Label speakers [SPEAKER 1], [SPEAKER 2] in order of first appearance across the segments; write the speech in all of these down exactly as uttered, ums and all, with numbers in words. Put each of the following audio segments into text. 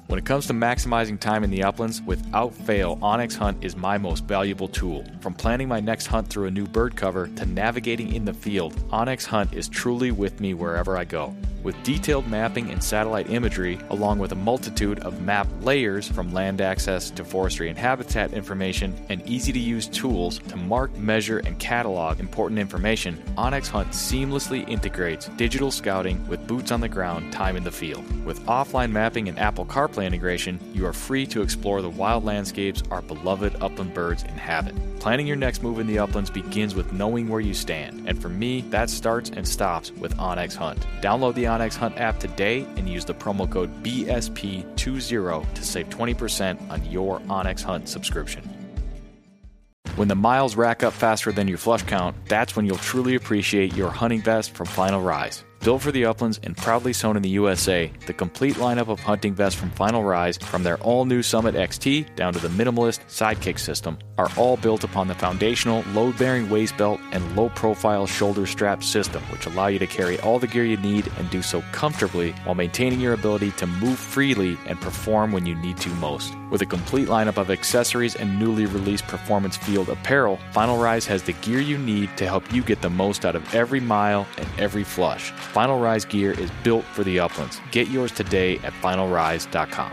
[SPEAKER 1] When it comes to maximizing time in the uplands, without fail, onX Hunt is my most valuable tool. From planning my next hunt through a new bird cover to navigating in the field, onX Hunt is truly with me wherever I go. With detailed mapping and satellite imagery, along with a multitude of map layers from land access to forestry and habitat information, and easy-to-use tools to mark, measure, and catalog important information, onX Hunt seamlessly integrates digital scouting with boots on the ground time in the field. With offline mapping and Apple CarPlay integration, you are free to explore the wild landscapes our beloved upland birds inhabit. Planning your next move in the uplands begins with knowing where you stand, and for me, that starts and stops with onX Hunt. Download the onX Hunt app today and use the promo code B S P twenty to save twenty percent on your onX Hunt subscription. When the miles rack up faster than your flush count, that's when you'll truly appreciate your hunting vest from Final Rise. Built for the uplands and proudly sewn in the U S A, the complete lineup of hunting vests from Final Rise, from their all-new Summit X T down to the minimalist Sidekick system, are all built upon the foundational load-bearing waist belt and low-profile shoulder strap system, which allow you to carry all the gear you need and do so comfortably while maintaining your ability to move freely and perform when you need to most. With a complete lineup of accessories and newly released performance field apparel, Final Rise has the gear you need to help you get the most out of every mile and every flush. Final Rise gear is built for the uplands. Get yours today at final rise dot com.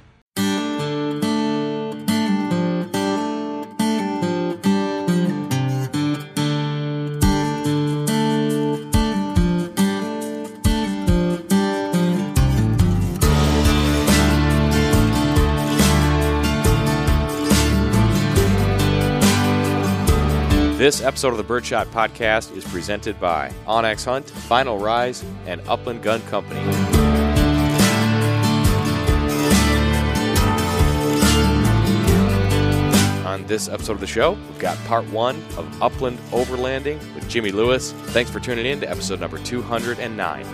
[SPEAKER 2] This episode of the Birdshot Podcast is presented by onX Hunt, Final Rise, and Upland Gun Company. On this episode of the show, we've got part one of Upland Overlanding with Jimmy Lewis. Thanks for tuning in to episode number two hundred nine.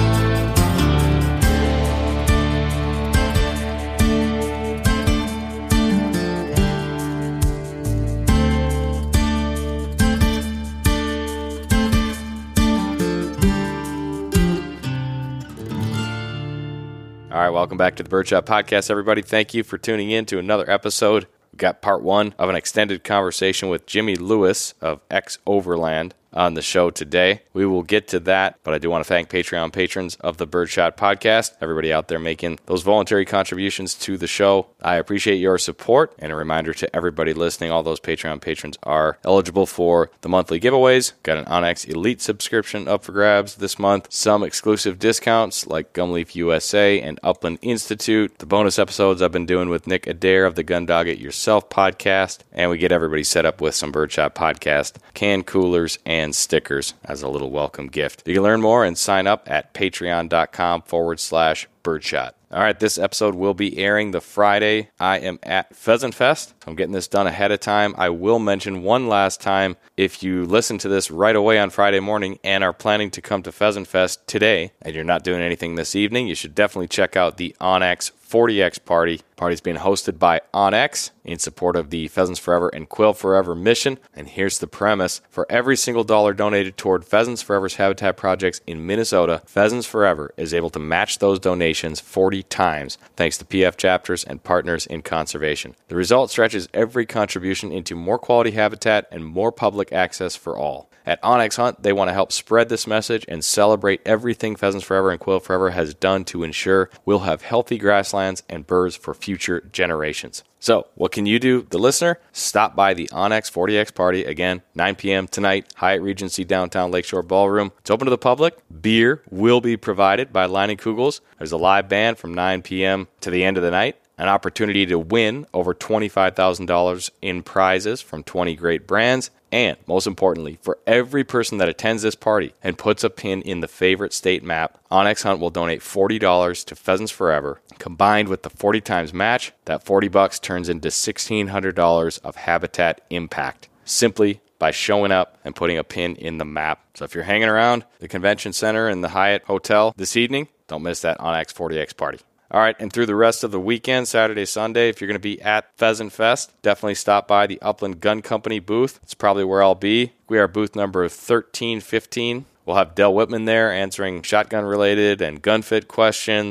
[SPEAKER 2] All right, welcome back to the Birdshot Podcast, everybody. Thank you for tuning in to another episode. We've got part one of an extended conversation with Jimmy Lewis of X Overland on the show today. We will get to that, but I do want to thank Patreon patrons of the Birdshot Podcast, everybody out there making those voluntary contributions to the show. I appreciate your support, and a reminder to everybody listening, all those Patreon patrons are eligible for the monthly giveaways. Got an onX Elite subscription up for grabs this month, some exclusive discounts like Gumleaf U S A and Upland Institute, the bonus episodes I've been doing with Nick Adair of the Gun Dog It Yourself podcast, and we get everybody set up with some Birdshot Podcast can coolers and and stickers as a little welcome gift. You can learn more and sign up at patreon.com forward slash birdshot. All right, this episode will be airing the Friday I am at Pheasant Fest. So I'm getting this done ahead of time. I will mention one last time, if you listen to this right away on Friday morning and are planning to come to Pheasant Fest today, and you're not doing anything this evening, you should definitely check out the onX forty X party. The party's being hosted by onX in support of the Pheasants Forever and Quail Forever mission. And here's the premise. For every single dollar donated toward Pheasants Forever's habitat projects in Minnesota, Pheasants Forever is able to match those donations forty times, thanks to P F chapters and partners in conservation. The result stretches every contribution into more quality habitat and more public access for all. At onX Hunt, they want to help spread this message and celebrate everything Pheasants Forever and Quail Forever has done to ensure we'll have healthy grasslands and birds for future generations. So, what can you do, the listener? Stop by the onX forty X party, again, nine p.m. tonight, Hyatt Regency Downtown Lakeshore Ballroom. It's open to the public. Beer will be provided by Leining Kugels. There's a live band from nine p.m. to the end of the night. An opportunity to win over twenty-five thousand dollars in prizes from twenty great brands. And, most importantly, for every person that attends this party and puts a pin in the favorite state map, onX Hunt will donate forty dollars to Pheasants Forever. Combined with the forty times match, that forty bucks turns into sixteen hundred dollars of habitat impact, simply by showing up and putting a pin in the map. So if you're hanging around the convention center and the Hyatt Hotel this evening, don't miss that onX forty X party. All right, and through the rest of the weekend, Saturday, Sunday, if you're going to be at Pheasant Fest, definitely stop by the Upland Gun Company booth. It's probably where I'll be. We are booth number thirteen fifteen. We'll have Del Whitman there answering shotgun-related and gun fit questions.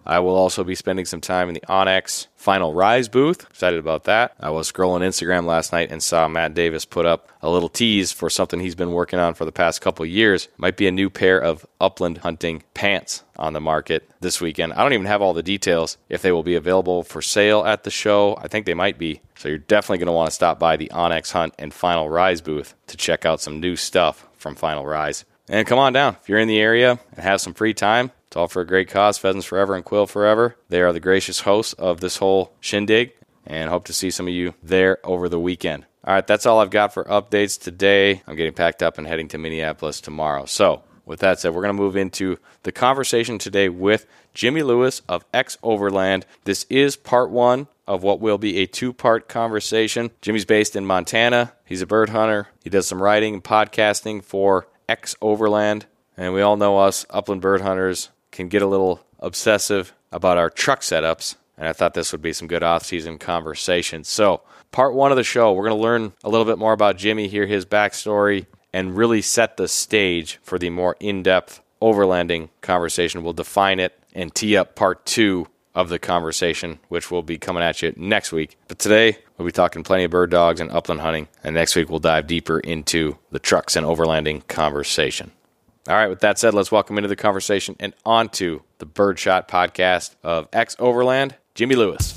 [SPEAKER 2] I will also be spending some time in the onX Final Rise booth. Excited about that. I was scrolling Instagram last night and saw Matt Davis put up a little tease for something he's been working on for the past couple of years. Might be a new pair of upland hunting pants on the market this weekend. I don't even have all the details if they will be available for sale at the show. I think they might be. So you're definitely going to want to stop by the onX Hunt and Final Rise booth to check out some new stuff from Final Rise. And come on down. If you're in the area and have some free time, it's all for a great cause, Pheasants Forever and Quail Forever. They are the gracious hosts of this whole shindig, and hope to see some of you there over the weekend. All right, that's all I've got for updates today. I'm getting packed up and heading to Minneapolis tomorrow. So with that said, we're going to move into the conversation today with Jimmy Lewis of X Overland. This is part one of what will be a two-part conversation. Jimmy's based in Montana. He's a bird hunter. He does some writing and podcasting for X Overland. And we all know us upland bird hunters can get a little obsessive about our truck setups. And I thought this would be some good off-season conversation. So part one of the show, we're going to learn a little bit more about Jimmy, hear his backstory, and really set the stage for the more in-depth overlanding conversation. We'll define it and tee up part two of the conversation, which will be coming at you next week. But today, we'll be talking plenty of bird dogs and upland hunting. And next week, we'll dive deeper into the trucks and overlanding conversation. All right, with that said, let's welcome into the conversation and onto the Birdshot podcast of X Overland, Jimmy Lewis.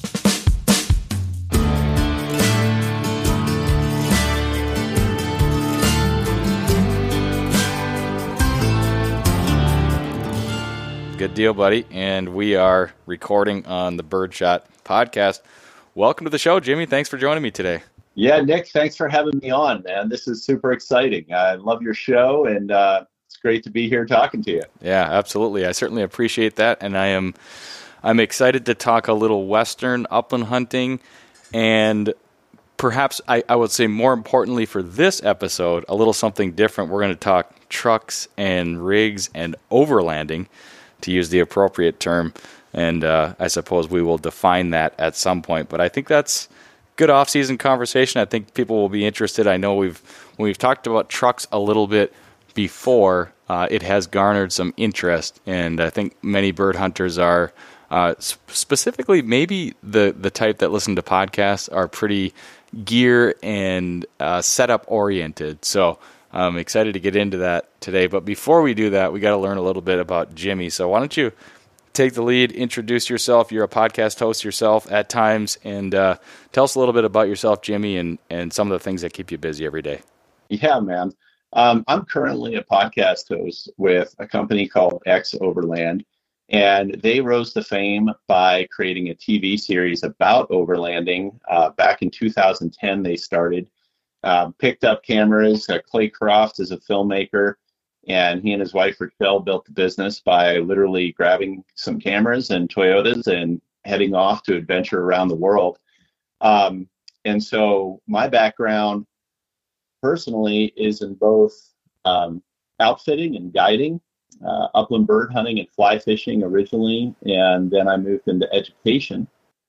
[SPEAKER 2] Good deal, buddy. And we are recording on the Birdshot podcast. Welcome to the show, Jimmy. Thanks for joining me today.
[SPEAKER 3] Yeah, Nick, thanks for having me on, man. This is super exciting. I love your show, and uh, it's great to be here talking to you.
[SPEAKER 2] Yeah, absolutely. I certainly appreciate that, and I am I'm excited to talk a little Western upland hunting, and perhaps I, I would say more importantly for this episode, a little something different. We're going to talk trucks and rigs and overlanding, to use the appropriate term, and uh, I suppose we will define that at some point. But I think that's good off-season conversation. I think people will be interested. I know we've when we've talked about trucks a little bit before, uh, it has garnered some interest, and I think many bird hunters are uh, specifically maybe the the type that listen to podcasts are pretty gear and uh, setup oriented. So I'm excited to get into that today. But before we do that, we got to learn a little bit about Jimmy. So why don't you take the lead, introduce yourself. You're a podcast host yourself at times, and uh, tell us a little bit about yourself, Jimmy, and, and some of the things that keep you busy every day.
[SPEAKER 3] Yeah, man. Um, I'm currently a podcast host with a company called X Overland, and they rose to fame by creating a T V series about overlanding. Uh, back in two thousand ten, they started, uh, picked up cameras. Uh, Clay Croft is a filmmaker, and he and his wife, Rachel, built the business by literally grabbing some cameras and Toyotas and heading off to adventure around the world. Um, and so my background personally is in both um, outfitting and guiding, uh, upland bird hunting and fly fishing originally, and then I moved into education.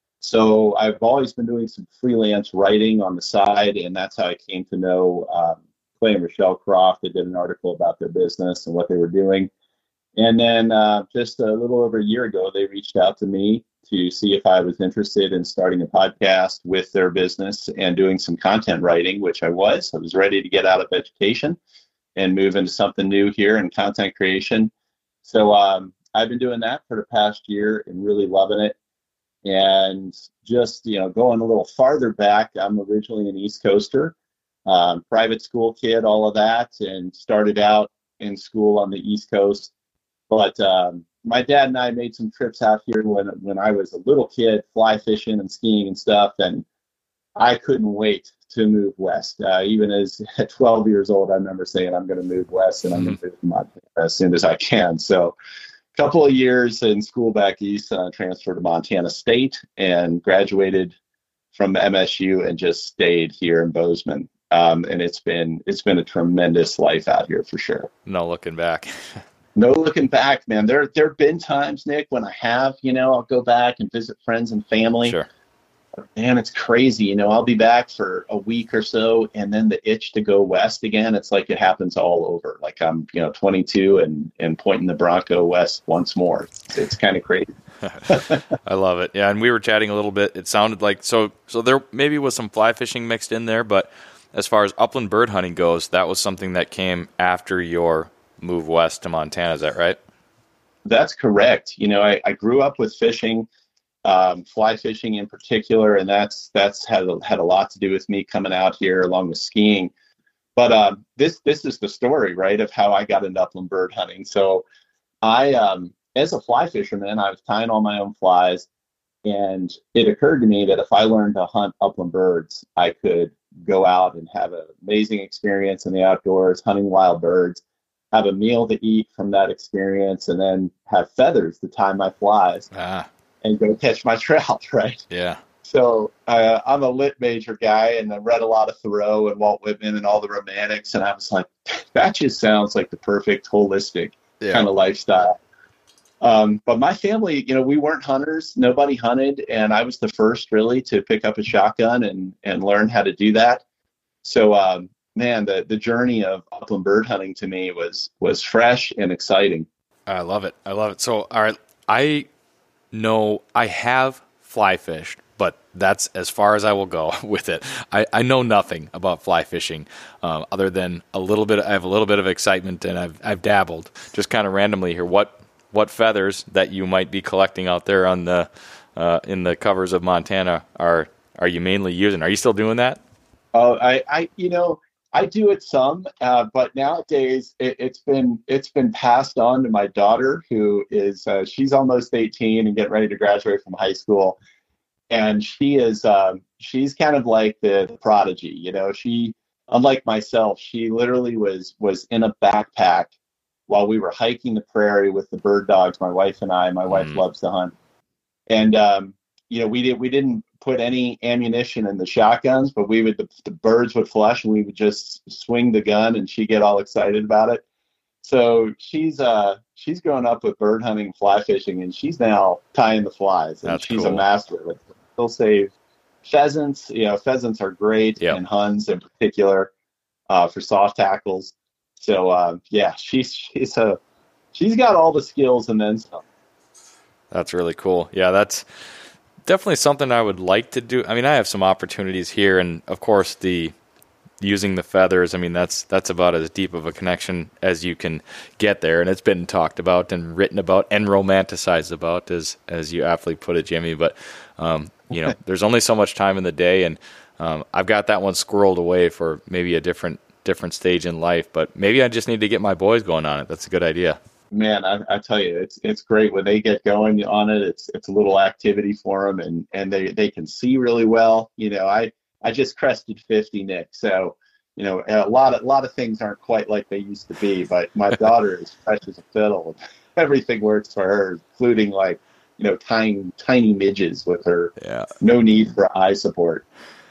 [SPEAKER 3] So I've always been doing some freelance writing on the side, and that's how I came to know um, Clay and Rochelle Croft. They did an article about their business and what they were doing. And then uh, just a little over a year ago, they reached out to me to see if I was interested in starting a podcast with their business and doing some content writing, which I was. I was ready to get out of education and move into something new here in content creation. So um, I've been doing that for the past year and really loving it. And just, you know, going a little farther back, I'm originally an East Coaster, um, private school kid, all of that, and started out in school on the East Coast. But um, my dad and I made some trips out here when when I was a little kid, fly fishing and skiing and stuff, and I couldn't wait to move west. Uh, even as at twelve years old, I remember saying, I'm going to move west, and I'm going to move to Montana as soon as I can. So a couple of years in school back east, uh, transferred to Montana State and graduated from M S U and just stayed here in Bozeman. Um, and it's been it's been a tremendous life out here for sure.
[SPEAKER 2] No looking back.
[SPEAKER 3] No looking back, man. There there have been times, Nick, when I have, you know, I'll go back and visit friends and family.
[SPEAKER 2] Sure.
[SPEAKER 3] Man, it's crazy. You know, I'll be back for a week or so, and then the itch to go west again. It's like it happens all over. Like I'm, you know, twenty-two and and pointing the Bronco west once more. It's, it's kind of crazy.
[SPEAKER 2] I love it. Yeah, and we were chatting a little bit. It sounded like so. So there maybe was some fly fishing mixed in there, but as far as upland bird hunting goes, that was something that came after your move west to Montana. Is that right?
[SPEAKER 3] That's correct. You know, I, I grew up with fishing. Um, fly fishing in particular, and that's that's had a, had a lot to do with me coming out here along with skiing. But um, this this is the story, right, of how I got into upland bird hunting. So I, um, as a fly fisherman, I was tying all my own flies, and it occurred to me that if I learned to hunt upland birds, I could go out and have an amazing experience in the outdoors, hunting wild birds, have a meal to eat from that experience, and then have feathers to tie my flies.
[SPEAKER 2] Ah.
[SPEAKER 3] And go catch my trout, right?
[SPEAKER 2] Yeah.
[SPEAKER 3] So uh, I'm a lit major guy, and I read a lot of Thoreau and Walt Whitman and all the romantics, and I was like, that just sounds like the perfect holistic yeah. kind of lifestyle. Um, but my family, you know, we weren't hunters. Nobody hunted, and I was the first really to pick up a shotgun and and learn how to do that. So, um, man, the the journey of upland bird hunting to me was was fresh and exciting.
[SPEAKER 2] I love it. I love it. So, all right, I. No, I have fly fished, but that's as far as I will go with it. I, I know nothing about fly fishing um, other than a little bit. I have a little bit of excitement, and I've I've dabbled just kind of randomly here. What what feathers that you might be collecting out there on the uh, in the covers of Montana are are you mainly using? Are you still doing that?
[SPEAKER 3] Oh, I, I you know. I do it some, uh, but nowadays it, it's been it's been passed on to my daughter, who is uh, she's almost eighteen and getting ready to graduate from high school, and she is um, she's kind of like the, the prodigy. You know, she unlike myself, she literally was was in a backpack while we were hiking the prairie with the bird dogs. My wife and I. My wife
[SPEAKER 2] Mm.
[SPEAKER 3] loves to hunt, and um, you know we did we didn't. put any ammunition in the shotguns, but we would the, the birds would flush and we would just swing the gun and she'd get all excited about it. So she's uh she's grown up with bird hunting and fly fishing, and she's now tying the flies, and
[SPEAKER 2] That's
[SPEAKER 3] she's
[SPEAKER 2] cool.
[SPEAKER 3] a master of it. She'll save pheasants. You know, pheasants are great,
[SPEAKER 2] Yep.
[SPEAKER 3] and huns in particular uh, for soft tackles. So uh, yeah, she's she's a she's got all the skills and then some.
[SPEAKER 2] That's really cool. Yeah, that's definitely something I would like to do. I mean, I have some opportunities here, and of course, the using the feathers. I mean, that's that's about as deep of a connection as you can get there, and it's been talked about and written about and romanticized about, as as you aptly put it, Jimmy. But um, you know, there's only so much time in the day, and um, I've got that one squirreled away for maybe a different different stage in life. But maybe I just need to get my boys going on it. That's a good idea.
[SPEAKER 3] Man, I, I tell you, it's it's great when they get going on it. It's it's a little activity for them, and, and they, they can see really well. You know, I, I just crested fifty, Nick. So, you know, a lot of a lot of things aren't quite like they used to be. But my daughter is fresh as a fiddle. Everything works for her, including like you know tiny tiny midges with her.
[SPEAKER 2] Yeah.
[SPEAKER 3] No need for eye support.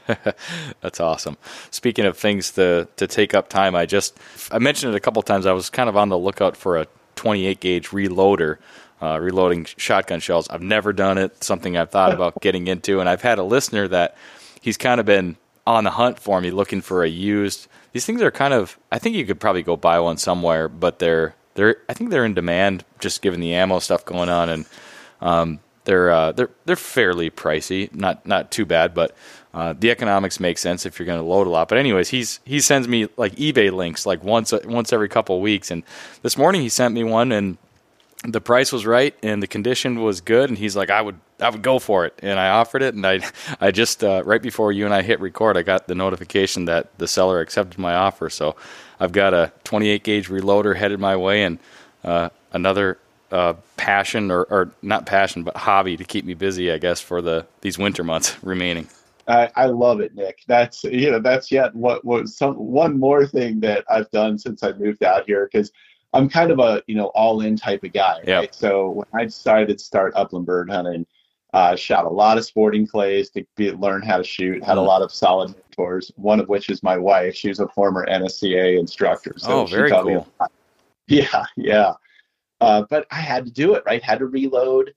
[SPEAKER 2] That's awesome. Speaking of things to to take up time, I just I mentioned it a couple times. I was kind of on the lookout for a twenty-eight gauge reloader, uh, reloading shotgun shells. I've never done it, something I've thought about getting into, and I've had a listener that he's kind of been on the hunt for me, looking for a used. These things are kind of, I think you could probably go buy one somewhere, but they're, they're I think they're in demand, just given the ammo stuff going on, and um, they're, uh, they're, they're fairly pricey, not, not too bad, but Uh, the economics make sense if you're going to load a lot. But anyways, he's he sends me like eBay links like once once every couple of weeks. And this morning he sent me one, and the price was right and the condition was good. And he's like, I would I would go for it. And I offered it. And I I just uh, right before you and I hit record, I got the notification that the seller accepted my offer. So I've got a twenty-eight gauge reloader headed my way, and uh, another uh, passion or, or not passion but hobby to keep me busy, I guess, for the these winter months remaining.
[SPEAKER 3] I, I love it, Nick. That's you know that's yet what was some one more thing that I've done since I moved out here, because I'm kind of a you know all in type of guy.
[SPEAKER 2] Yep.
[SPEAKER 3] Right? So when I decided to start upland bird hunting, I uh, shot a lot of sporting clays to be, learn how to shoot. Had a lot of solid mentors. One of which is my wife. She was a former N S C A instructor. So
[SPEAKER 2] oh,
[SPEAKER 3] she
[SPEAKER 2] very
[SPEAKER 3] taught me
[SPEAKER 2] cool.
[SPEAKER 3] a lot. Yeah, yeah. Uh, but I had to do it, right? Had to reload.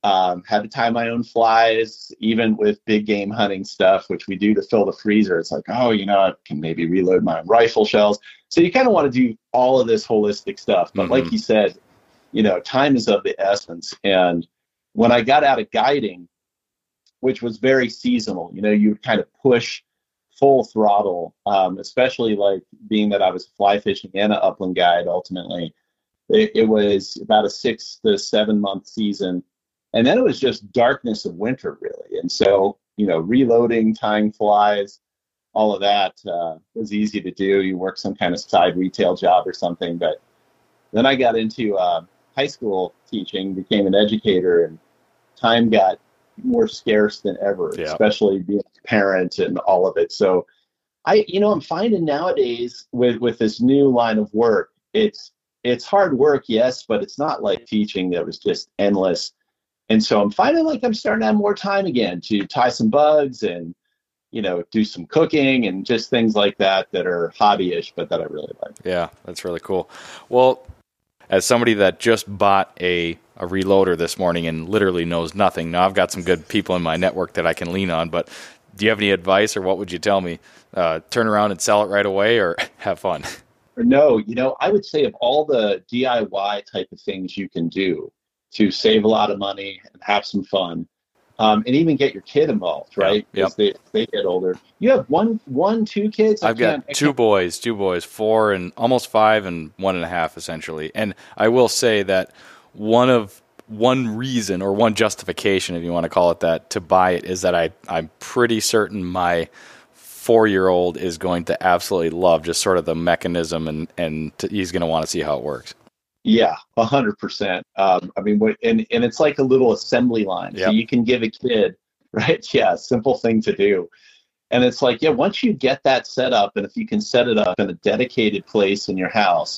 [SPEAKER 3] Um, had to tie my own flies, even with big game hunting stuff, which we do to fill the freezer. It's like, oh, you know, I can maybe reload my own rifle shells. So you kind of want to do all of this holistic stuff. But mm-hmm. like you said, you know, time is of the essence. And when I got out of guiding, which was very seasonal, you know, you would kind of push full throttle, um, especially like being that I was fly fishing and an upland guide ultimately. It, it was about a six to seven month season. And then it was just darkness of winter, really. And so, you know, reloading, tying flies, all of that uh, was easy to do. You work some kind of side retail job or something. But then I got into uh, high school teaching, became an educator, and time got more scarce than ever, yeah. especially being a parent and all of it. So I, you know, I'm finding nowadays with, with this new line of work, it's, it's hard work, yes, but it's not like teaching that was just endless. And so I'm finding like I'm starting to have more time again to tie some bugs and, you know, do some cooking and just things like that that are hobby-ish, but that I really like.
[SPEAKER 2] Yeah, that's really cool. Well, as somebody that just bought a, a reloader this morning and literally knows nothing, now I've got some good people in my network that I can lean on, but do you have any advice or what would you tell me? Uh, turn around and sell it right away or have fun?
[SPEAKER 3] No, you know, I would say of all the D I Y type of things you can do to save a lot of money and have some fun, um, and even get your kid involved, right?
[SPEAKER 2] Because
[SPEAKER 3] yep. they, they get older. You have one, one, two kids?
[SPEAKER 2] I've got two boys, two boys, four and almost five and one and a half, essentially. And I will say that one of one reason or one justification, if you want to call it that, to buy it is that I, I'm pretty certain my four-year-old is going to absolutely love just sort of the mechanism, and, and to, he's going to want to see how it works.
[SPEAKER 3] Yeah, a hundred percent. Um, I mean, and, and it's like a little assembly line. Yep. So you can give a kid, right? Yeah, simple thing to do. And it's like, yeah, once you get that set up, and if you can set it up in a dedicated place in your house,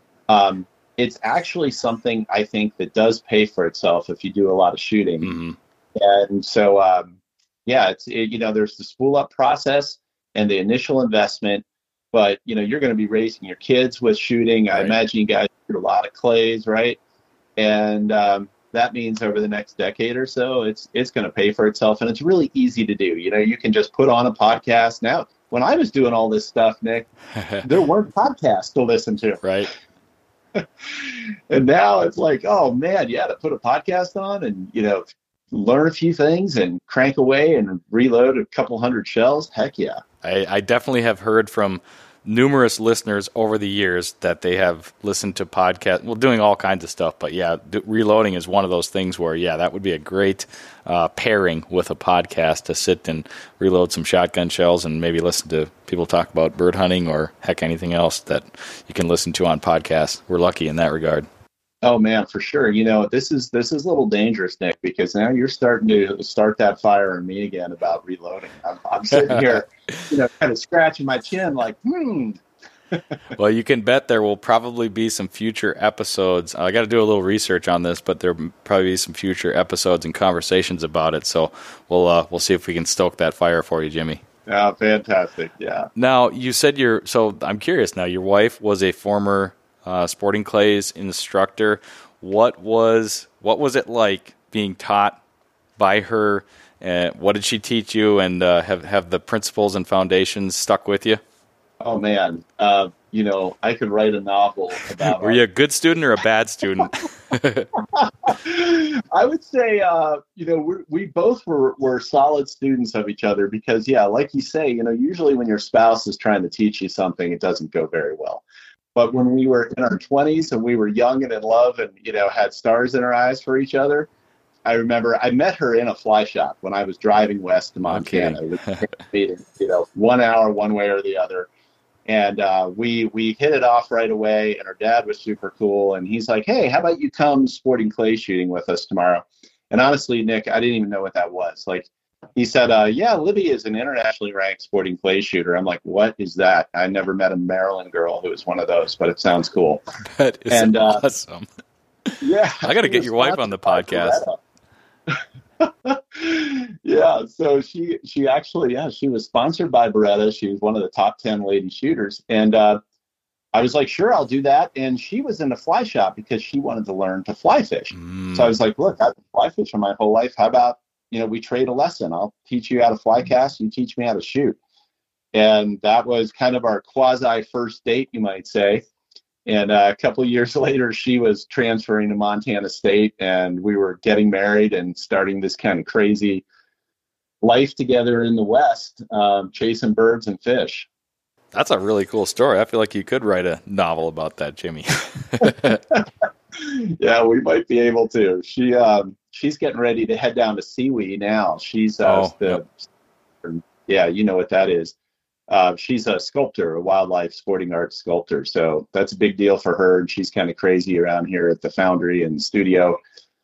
[SPEAKER 3] um, it's actually something I think that does pay for itself if you do a lot of shooting.
[SPEAKER 2] Mm-hmm.
[SPEAKER 3] And so, um, yeah, it's, it, you know, there's the spool up process and the initial investment, but, you know, you're going to be raising your kids with shooting. Right. I imagine you guys shoot a lot of clays, right? And um, that means over the next decade or so, it's it's going to pay for itself. And it's really easy to do. You know, you can just put on a podcast. Now, when I was doing all this stuff, Nick, there weren't podcasts to listen to.
[SPEAKER 2] Right.
[SPEAKER 3] And now it's like, oh, man, yeah, to put a podcast on and, you know, learn a few things and crank away and reload a couple hundred shells. Heck yeah.
[SPEAKER 2] I, I definitely have heard from numerous listeners over the years that they have listened to podcasts, well, doing all kinds of stuff. But yeah, d- reloading is one of those things where, yeah, that would be a great uh, pairing with a podcast to sit and reload some shotgun shells and maybe listen to people talk about bird hunting or heck, anything else that you can listen to on podcasts. We're lucky in that regard.
[SPEAKER 3] Oh man, for sure. You know, this is this is a little dangerous, Nick, because now you're starting to start that fire in me again about reloading. I'm, I'm sitting here, you know, kind of scratching my chin, like, hmm.
[SPEAKER 2] Well, you can bet there will probably be some future episodes. I got to do a little research on this, but there'll probably be some future episodes and conversations about it. So we'll uh, we'll see if we can stoke that fire for you, Jimmy.
[SPEAKER 3] Oh, fantastic! Yeah.
[SPEAKER 2] Now you said you're. So I'm curious. Now your wife was a former Uh, sporting clays instructor. What was what was it like being taught by her? Uh, what did she teach you? And uh, have have the principles and foundations stuck with you?
[SPEAKER 3] Oh man, uh, you know, I could write a novel about.
[SPEAKER 2] Were you a good student or a bad student?
[SPEAKER 3] I would say, uh, you know, we we both were were solid students of each other because, yeah, like you say, you know, usually when your spouse is trying to teach you something, it doesn't go very well. But when we were in our twenties and we were young and in love and, you know, had stars in our eyes for each other, I remember I met her in a fly shop when I was driving west to Montana. Okay. Meeting, you know, one hour, one way or the other. And uh, we we hit it off right away. And her dad was super cool. And he's like, hey, how about you come sporting clay shooting with us tomorrow? And honestly, Nick, I didn't even know what that was. Like, he said, uh, yeah, Libby is an internationally ranked sporting clay shooter. I'm like, what is that? I never met a Maryland girl who was one of those, but it sounds cool.
[SPEAKER 2] That is and, uh, awesome.
[SPEAKER 3] Yeah.
[SPEAKER 2] I got to get your wife on the podcast.
[SPEAKER 3] Yeah. So she, she actually, yeah, she was sponsored by Beretta. She was one of the top ten lady shooters. And uh, I was like, sure, I'll do that. And she was in a fly shop because she wanted to learn to fly fish.
[SPEAKER 2] Mm.
[SPEAKER 3] So I was like, look, I've been fly fishing my whole life. How about, you know, we trade a lesson. I'll teach you how to fly cast. You teach me how to shoot. And that was kind of our quasi first date, you might say. And uh, a couple of years later, she was transferring to Montana State, and we were getting married and starting this kind of crazy life together in the West, um, chasing birds and fish.
[SPEAKER 2] That's a really cool story. I feel like you could write a novel about that, Jimmy.
[SPEAKER 3] Yeah, we might be able to. She um, she's getting ready to head down to Seawee now. She's uh,
[SPEAKER 2] Oh,
[SPEAKER 3] the yeah, you know what that is. Uh, she's a sculptor, a wildlife sporting arts sculptor. So that's a big deal for her. And she's kind of crazy around here at the foundry and studio.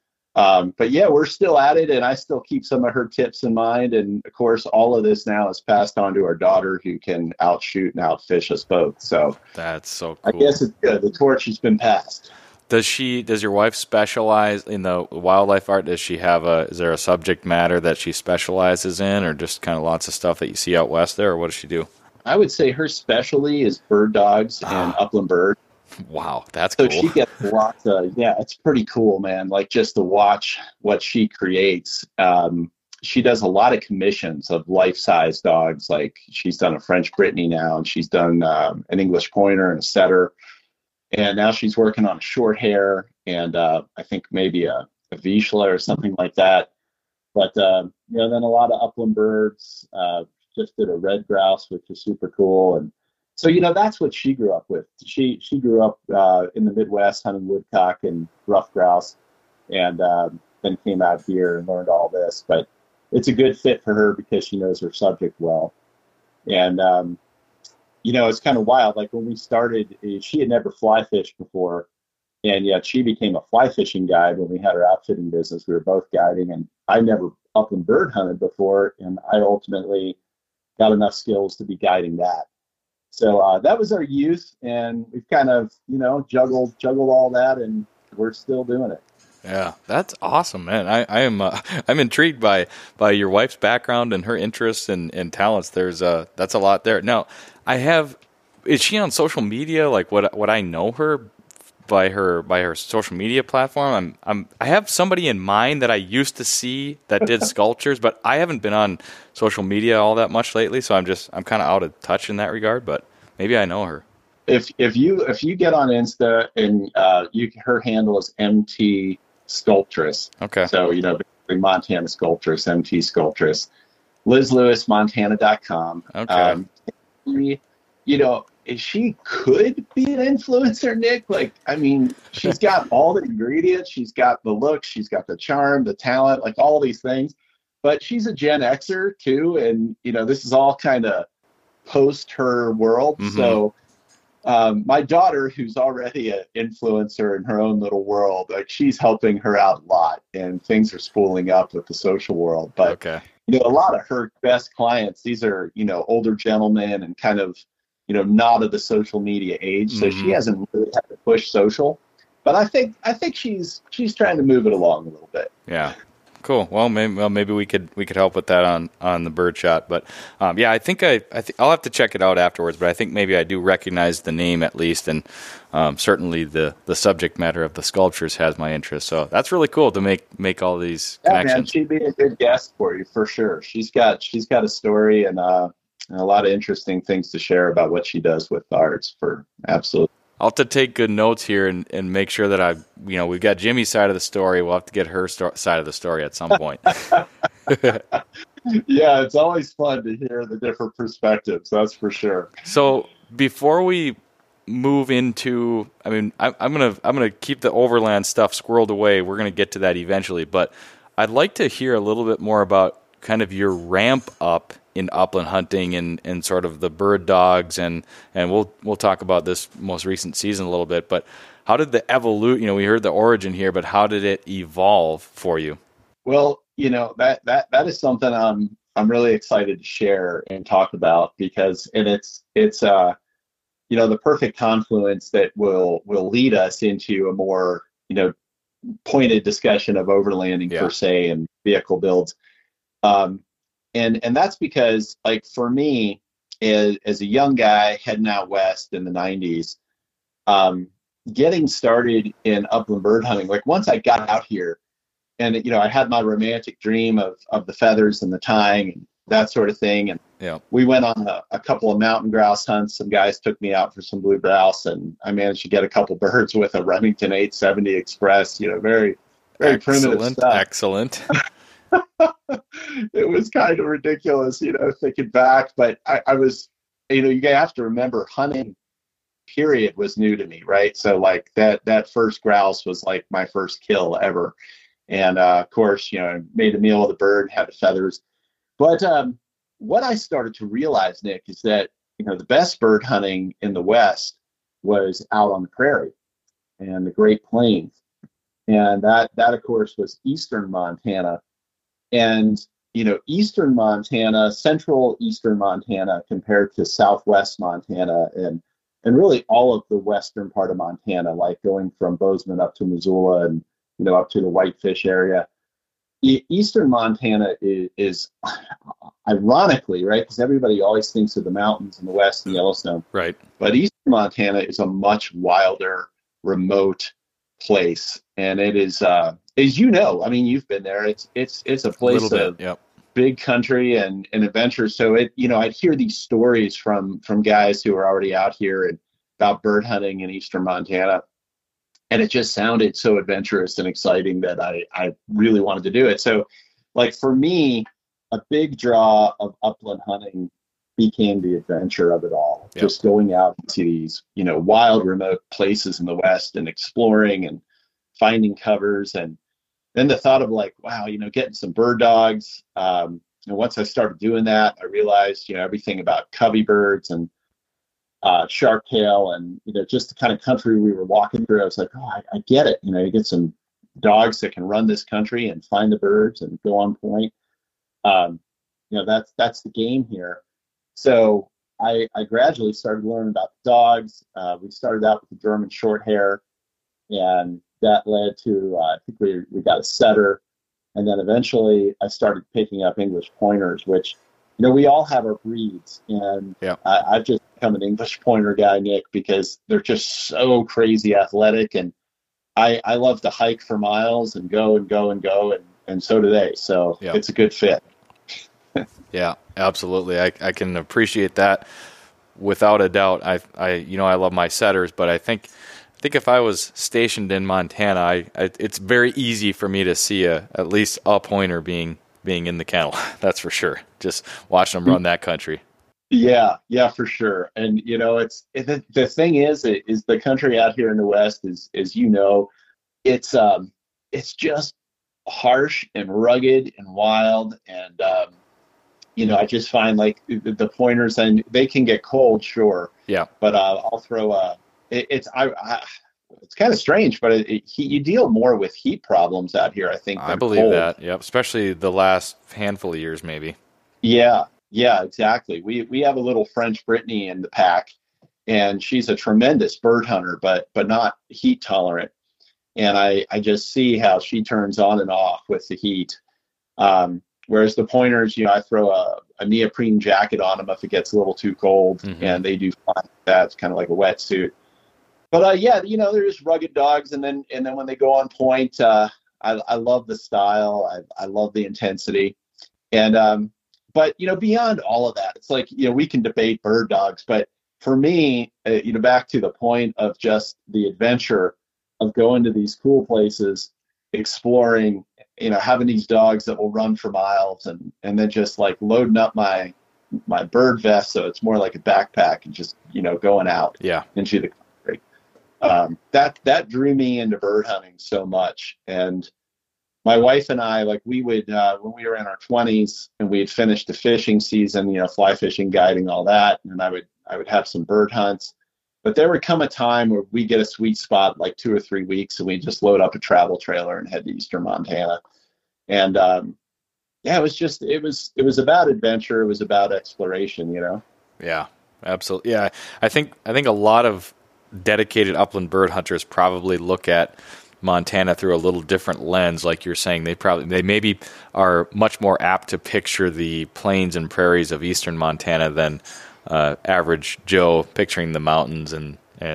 [SPEAKER 3] Um, but yeah, we're still at it, and I still keep some of her tips in mind. And of course, all of this now is passed on to our daughter, who can outshoot and outfish us both. So
[SPEAKER 2] That's so cool.
[SPEAKER 3] I guess it's good. The torch has been passed.
[SPEAKER 2] Does she? Does your wife specialize in the wildlife art? Does she have a? Is there a subject matter that she specializes in, or just kind of lots of stuff that you see out west there, or what does she do?
[SPEAKER 3] I would say her specialty is bird dogs and upland birds.
[SPEAKER 2] Wow, that's
[SPEAKER 3] So
[SPEAKER 2] cool.
[SPEAKER 3] she gets lots of, yeah, it's pretty cool, man. Like, just to watch what she creates. Um, she does a lot of commissions of life-size dogs. Like, she's done a French Brittany now, and she's done um, an English pointer and a setter. And now she's working on a short hair and uh, I think maybe a, a Vizsla or something like that. But, uh, you know, then a lot of upland birds, uh, just did a red grouse, which is super cool. And so, you know, that's what she grew up with. She she grew up uh, in the Midwest hunting woodcock and rough grouse, and um, then came out here and learned all this. But it's a good fit for her because she knows her subject well. And, um, you know, it's kind of wild. Like, when we started, she had never fly fished before. And yet she became a fly fishing guide when we had our outfitting business. We were both guiding, and I never upland bird hunted before. And I ultimately got enough skills to be guiding that. So uh, that was our youth, and we've kind of, you know, juggled juggled all that, and we're still doing it.
[SPEAKER 2] Yeah, that's awesome, man. I, I am uh, I'm intrigued by by your wife's background and her interests and, and talents. There's uh that's a lot there. Now, I have is she on social media? Like, what what I know her by her by her social media platform. I'm I'm I have somebody in mind that I used to see that did sculptures, but I haven't been on social media all that much lately, so I'm just I'm kind of out of touch in that regard, but maybe I know her.
[SPEAKER 3] If if you if you get on Insta and uh, you her handle is M T Sculptress.
[SPEAKER 2] Okay.
[SPEAKER 3] So, you know, basically Montana Sculptress, M T Sculptress. Liz Lewis Montana dot com.
[SPEAKER 2] Okay.
[SPEAKER 3] Um, you know, she could be an influencer, Nick. Like, I mean, she's got all the ingredients. She's got the look. She's got the charm, the talent, like all these things. But she's a Gen Xer too. And, you know, this is all kind of post her world.
[SPEAKER 2] Mm-hmm.
[SPEAKER 3] So um, my daughter, who's already an influencer in her own little world, like, she's helping her out a lot. And things are spooling up with the social world. But,
[SPEAKER 2] Okay.
[SPEAKER 3] you know, a lot of her best clients, these are, you know, older gentlemen and kind of, you know, not of the social media age. So
[SPEAKER 2] Mm-hmm.
[SPEAKER 3] she hasn't really had to push social, but I think, I think she's, she's trying to move it along a little bit.
[SPEAKER 2] Yeah. Cool. Well, maybe well, maybe we could we could help with that on, on the Birdshot. But um, yeah, I think I I th- I'll have to check it out afterwards. But I think maybe I do recognize the name at least, and um, certainly the, the subject matter of the sculptures has my interest. So that's really cool to make make all these
[SPEAKER 3] Yeah, man,
[SPEAKER 2] connections.
[SPEAKER 3] she'd be a good guest for you for sure. She's got she's got a story and uh, a lot of interesting things to share about what she does with the arts. For absolutely.
[SPEAKER 2] I'll have to take good notes here and, and make sure that I, you know, we've got Jimmy's side of the story. We'll have to get her sto- side of the story at some point.
[SPEAKER 3] Yeah, it's always fun to hear the different perspectives. That's for sure.
[SPEAKER 2] So before we move into, I mean, I, I'm gonna I'm gonna keep the overland stuff squirreled away. We're gonna get to that eventually, but I'd like to hear a little bit more about kind of your ramp up in upland hunting and, and sort of the bird dogs, and, and we'll we'll talk about this most recent season a little bit. But how did the evolute? You know, we heard the origin here, but how did it evolve for you?
[SPEAKER 3] Well, you know, that that that is something I'm I'm really excited to share and talk about, because and it's it's uh you know the perfect confluence that will will lead us into a more, you know, pointed discussion of overlanding
[SPEAKER 2] Yeah.
[SPEAKER 3] per se and vehicle builds. Um, and and that's because, like, for me, as, as a young guy heading out west in the nineties, um, getting started in upland bird hunting, like once I got out here and, you know, I had my romantic dream of, of the feathers and the tying and that sort of thing. And
[SPEAKER 2] Yeah.
[SPEAKER 3] we went on a, a couple of mountain grouse hunts. Some guys took me out for some blue grouse, and I managed to get a couple birds with a Remington eight seventy Express, you know, very, very primitive
[SPEAKER 2] Excellent.
[SPEAKER 3] stuff.
[SPEAKER 2] Excellent.
[SPEAKER 3] It was kind of ridiculous, you know, thinking back, but I, I was, you know, you have to remember hunting period was new to me, right? So like that, that first grouse was like my first kill ever. And uh, of course, you know, I made a meal of the bird, had the feathers. But um, what I started to realize, Nick, is that, you know, the best bird hunting in the West was out on the prairie and the Great Plains. And that, that of course, was eastern Montana. And, you know, eastern Montana, central eastern Montana compared to southwest Montana and and really all of the western part of Montana, like going from Bozeman up to Missoula and, you know, up to the Whitefish area. E- eastern Montana is, is ironically, right, because everybody always thinks of the mountains in the west and Yellowstone.
[SPEAKER 2] Right.
[SPEAKER 3] But eastern Montana is a much wilder, remote place. And it is, uh, as you know, I mean, you've been there. It's it's it's a place
[SPEAKER 2] a little
[SPEAKER 3] of
[SPEAKER 2] bit, yep.
[SPEAKER 3] big country and, and adventure. So it, you know, I'd hear these stories from from guys who are already out here and about bird hunting in eastern Montana, and it just sounded so adventurous and exciting that I I really wanted to do it. So, like for me, a big draw of upland hunting became the adventure of it all.
[SPEAKER 2] Yep.
[SPEAKER 3] Just going out to these, you know, wild, remote places in the West and exploring and finding covers. And then the thought of like, wow, you know, getting some bird dogs. Um, and once I started doing that, I realized, you know, everything about covey birds and uh, sharp-tail and, you know, just the kind of country we were walking through. I was like, oh, I, I get it. You know, you get some dogs that can run this country and find the birds and go on point. Um, you know, that's, that's the game here. So I, I gradually started learning about dogs. Uh, we started out with the German short hair, and that led to, uh, I think we, we got a setter. And then eventually I started picking up English pointers, which, you know, we all have our breeds. And
[SPEAKER 2] yeah.
[SPEAKER 3] I, I've just become an English pointer guy, Nick, because they're just so crazy athletic. And I, I love to hike for miles and go and go and go. And, and so do they. So
[SPEAKER 2] yeah.
[SPEAKER 3] It's a good fit.
[SPEAKER 2] Yeah, absolutely. I, I can appreciate that without a doubt. I, I, you know, I love my setters, but I think, I think if I was stationed in Montana, I, I it's very easy for me to see a at least a pointer being being in the kennel. That's for sure. Just watching them run that country.
[SPEAKER 3] Yeah, yeah, for sure. And you know, it's it, the, the thing is, it, is the country out here in the West is, is you know, it's um, it's just harsh and rugged and wild and um. You know, I just find like the, the pointers, and they can get cold, sure.
[SPEAKER 2] Yeah.
[SPEAKER 3] But uh, I'll throw a. It, it's I, I. It's kind of strange, but it, it, he, you deal more with heat problems out here, I think.
[SPEAKER 2] I believe
[SPEAKER 3] cold.
[SPEAKER 2] that. Yep. Especially the last handful of years, maybe.
[SPEAKER 3] Yeah. Yeah. Exactly. We we have a little French Brittany in the pack, and she's a tremendous bird hunter, but but not heat tolerant. And I I just see how she turns on and off with the heat. Um, Whereas the pointers, you know, I throw a, a neoprene jacket on them if it gets a little too cold, mm-hmm. and they do fine with that. It's kind of like a wetsuit. But uh, yeah, you know, there's rugged dogs, and then and then when they go on point, uh, I, I love the style, I, I love the intensity, and um, but you know, beyond all of that, it's like you know we can debate bird dogs, but for me, uh, you know, back to the point of just the adventure of going to these cool places, exploring. You know, having these dogs that will run for miles and, and then just like loading up my my bird vest so it's more like a backpack and just, you know, going out
[SPEAKER 2] yeah.
[SPEAKER 3] into the country. Um, that that drew me into bird hunting so much. And my wife and I, like we would, uh, when we were in our twenties and we had finished the fishing season, you know, fly fishing, guiding, all that, and I would I would have some bird hunts. But there would come a time where we get a sweet spot, like two or three weeks, and we just load up a travel trailer and head to eastern Montana. And um, yeah, it was just it was it was about adventure. It was about exploration, you know.
[SPEAKER 2] Yeah, absolutely. Yeah, I think I think a lot of dedicated upland bird hunters probably look at Montana through a little different lens, like you're saying. They probably they maybe are much more apt to picture the plains and prairies of eastern Montana than uh, average Joe picturing the mountains and and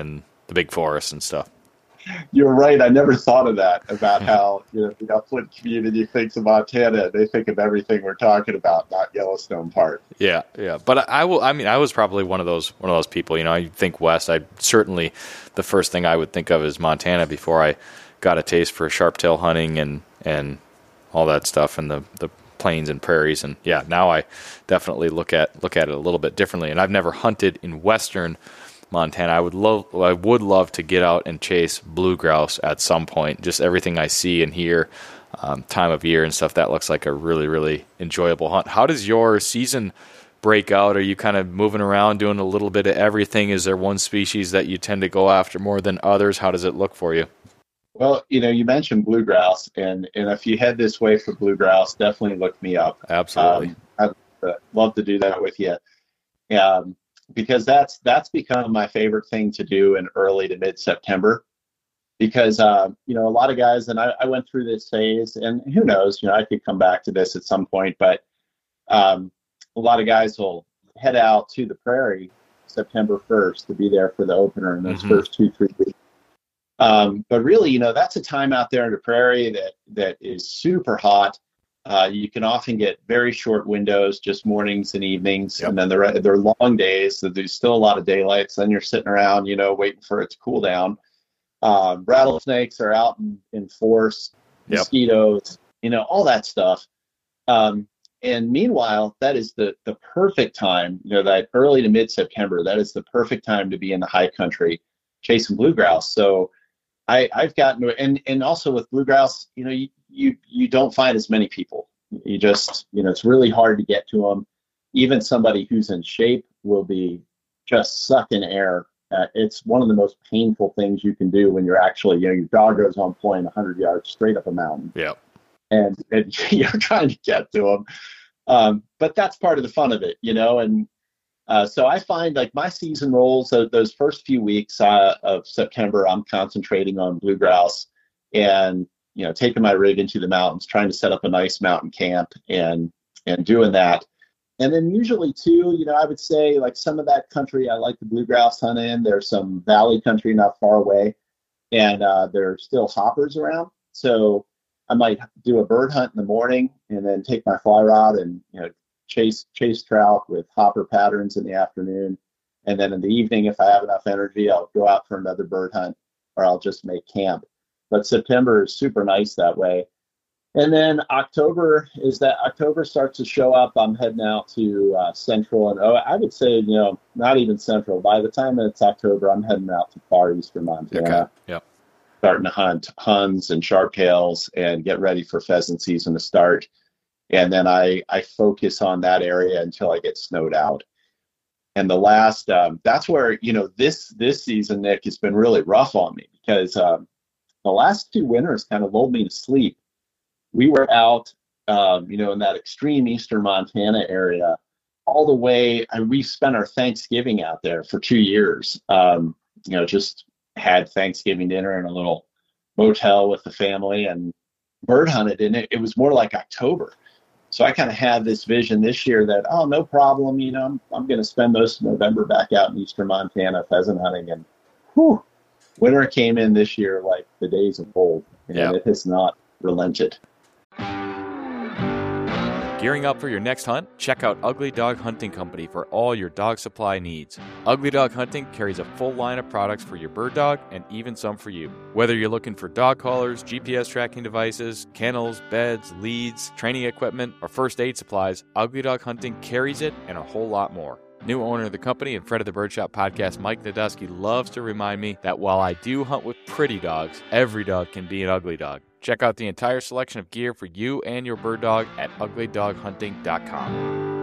[SPEAKER 2] the big forests and stuff.
[SPEAKER 3] You're right. I never thought of that, about how, you know, the upland community thinks of Montana. They think of everything we're talking about, not Yellowstone Park.
[SPEAKER 2] Yeah, yeah. But I will. I mean, I was probably one of those one of those people. You know, I think west. I certainly the first thing I would think of is Montana before I got a taste for sharptail hunting and and all that stuff and the the plains and prairies. And yeah, now I definitely look at look at it a little bit differently. And I've never hunted in western Montana. I would love I would love to get out and chase blue grouse at some point. Just everything I see and hear, um, time of year and stuff, that looks like a really, really enjoyable hunt. How does your season break out? Are you kind of moving around doing a little bit of everything? Is there one species that you tend to go after more than others? How does it look for you?
[SPEAKER 3] Well, you know, you mentioned blue grouse, and, and if you head this way for blue grouse, definitely look me up.
[SPEAKER 2] Absolutely.
[SPEAKER 3] Um, I'd uh, love to do that with you. Um, because that's that's become my favorite thing to do in early to mid-September. Because, uh, you know, a lot of guys, and I, I went through this phase, and who knows, you know, I could come back to this at some point, but um, a lot of guys will head out to the prairie September first to be there for the opener in those mm-hmm. first two, three weeks. Um, but really, you know, that's a time out there in the prairie that that is super hot. Uh, you can often get very short windows, just mornings and evenings, yep. and then they're, they're long days, so there's still a lot of daylight. So then you're sitting around, you know, waiting for it to cool down. Um, rattlesnakes are out in, in force, yep. mosquitoes, you know, all that stuff. Um, and meanwhile, that is the, the perfect time, you know, that early to mid-September, that is the perfect time to be in the high country chasing blue grouse. So I, I've gotten, and, and also with blue grouse, you know, you, you, you don't find as many people. You just, you know, it's really hard to get to them. Even somebody who's in shape will be just sucking air. Uh, it's one of the most painful things you can do when you're actually, you know, your dog goes on point one hundred yards straight up a mountain.
[SPEAKER 2] Yeah.
[SPEAKER 3] And, and you're trying to get to them. Um, but that's part of the fun of it, you know, and Uh, so I find like my season rolls, uh, those first few weeks uh, of September, I'm concentrating on blue grouse and, you know, taking my rig into the mountains, trying to set up a nice mountain camp and, and doing that. And then usually too, you know, I would say like some of that country, I like the blue grouse hunt in. There's some valley country not far away, and uh, there are still hoppers around. So I might do a bird hunt in the morning and then take my fly rod and, you know, chase chase trout with hopper patterns in the afternoon. And then in the evening, if I have enough energy, I'll go out for another bird hunt, or I'll just make camp. But September is super nice that way. And then October is that October starts to show up. I'm heading out to uh, Central, and oh, I would say, you know, not even Central. By the time it's October, I'm heading out to far eastern Montana.
[SPEAKER 2] Okay. Yep.
[SPEAKER 3] Starting to hunt huns and sharptails and get ready for pheasant season to start. And then I, I focus on that area until I get snowed out. And the last, um, that's where, you know, this this season, Nick, has been really rough on me because um, the last two winters kind of lulled me to sleep. We were out, um, you know, in that extreme eastern Montana area all the way. And we spent our Thanksgiving out there for two years. Um, you know, just had Thanksgiving dinner in a little motel with the family and bird hunted. And it, it was more like October. So I kind of had this vision this year that, oh, no problem. You know, I'm, I'm going to spend most of November back out in eastern Montana pheasant hunting. And whew, winter came in this year like the days of old. And
[SPEAKER 2] yeah.
[SPEAKER 3] It has not relented.
[SPEAKER 1] Gearing up for your next hunt? Check out Ugly Dog Hunting Company for all your dog supply needs. Ugly Dog Hunting carries a full line of products for your bird dog and even some for you. Whether you're looking for dog collars, G P S tracking devices, kennels, beds, leads, training equipment, or first aid supplies, Ugly Dog Hunting carries it and a whole lot more. New owner of the company and friend of the Birdshot podcast, Mike Nadusky, loves to remind me that while I do hunt with pretty dogs, every dog can be an ugly dog. Check out the entire selection of gear for you and your bird dog at ugly dog hunting dot com.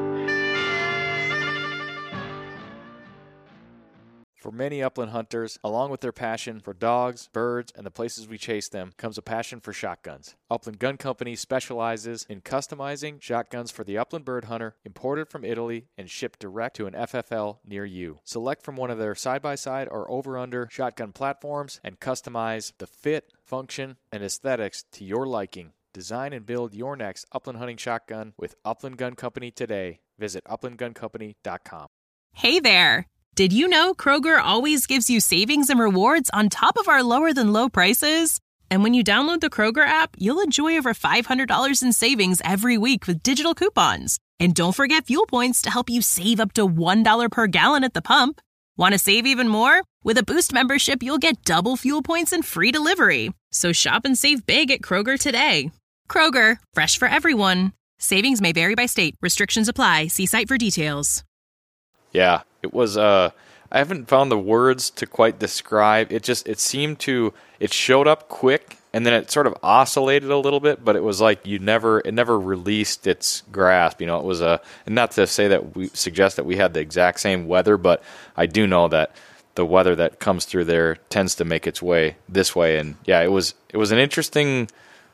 [SPEAKER 1] For many upland hunters, along with their passion for dogs, birds, and the places we chase them, comes a passion for shotguns. Upland Gun Company specializes in customizing shotguns for the upland bird hunter, imported from Italy and shipped direct to an F F L near you. Select from one of their side-by-side or over-under shotgun platforms and customize the fit, function, and aesthetics to your liking. Design and build your next upland hunting shotgun with Upland Gun Company today. Visit upland gun company dot com.
[SPEAKER 4] Hey there. Did you know Kroger always gives you savings and rewards on top of our lower-than-low prices? And when you download the Kroger app, you'll enjoy over five hundred dollars in savings every week with digital coupons. And don't forget fuel points to help you save up to one dollar per gallon at the pump. Want to save even more? With a Boost membership, you'll get double fuel points and free delivery. So shop and save big at Kroger today. Kroger, fresh for everyone. Savings may vary by state. Restrictions apply. See site for details.
[SPEAKER 2] Yeah, it was, uh, I haven't found the words to quite describe. It just, it seemed to, it showed up quick and then it sort of oscillated a little bit, but it was like you never, it never released its grasp. You know, it was a, and not to say that we suggest that we had the exact same weather, but I do know that the weather that comes through there tends to make its way this way. And yeah, it was, it was an interesting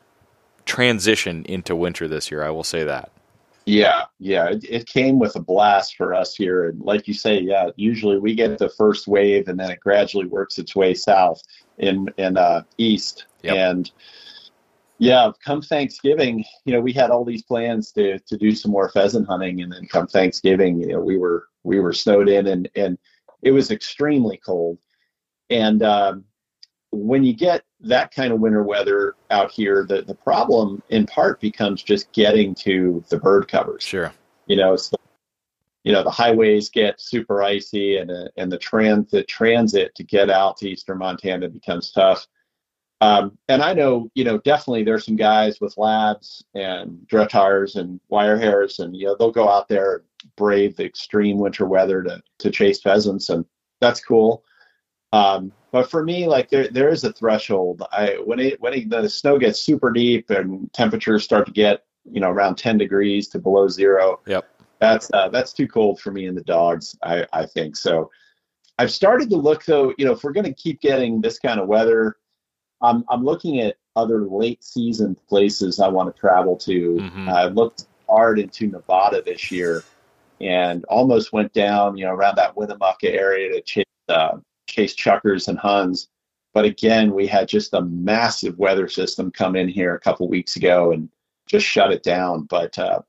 [SPEAKER 2] transition into winter this year. I will say that.
[SPEAKER 3] Yeah, yeah, it, it came with a blast for us here. And like you say, yeah, usually we get the first wave and then it gradually works its way south in, in uh, east. Yep. And yeah, come Thanksgiving, you know, we had all these plans to to do some more pheasant hunting. And then come Thanksgiving, you know, we were we were snowed in and, and it was extremely cold. And um, when you get that kind of winter weather out here, the, the problem in part becomes just getting to the bird covers.
[SPEAKER 2] Sure.
[SPEAKER 3] You know, so, you know, the highways get super icy and, uh, and the trans the transit to get out to eastern Montana becomes tough. Um, and I know, you know, definitely there's some guys with labs and Dretars and wire hairs and, you know, they'll go out there and brave the extreme winter weather to, to chase pheasants. And that's cool. Um, but for me, like there, there is a threshold. I, when it, when it, the snow gets super deep and temperatures start to get, you know, around ten degrees to below zero.
[SPEAKER 2] Yep.
[SPEAKER 3] That's, uh, that's too cold for me and the dogs. I, I think so. I've started to look though, you know, if we're going to keep getting this kind of weather, I'm, I'm looking at other late season places I want to travel to.
[SPEAKER 2] Mm-hmm.
[SPEAKER 3] I looked hard into Nevada this year and almost went down, you know, around that Winnemucca area to chase, uh, chase chuckers and huns. But again, we had just a massive weather system come in here a couple weeks ago and just shut it down. But uh,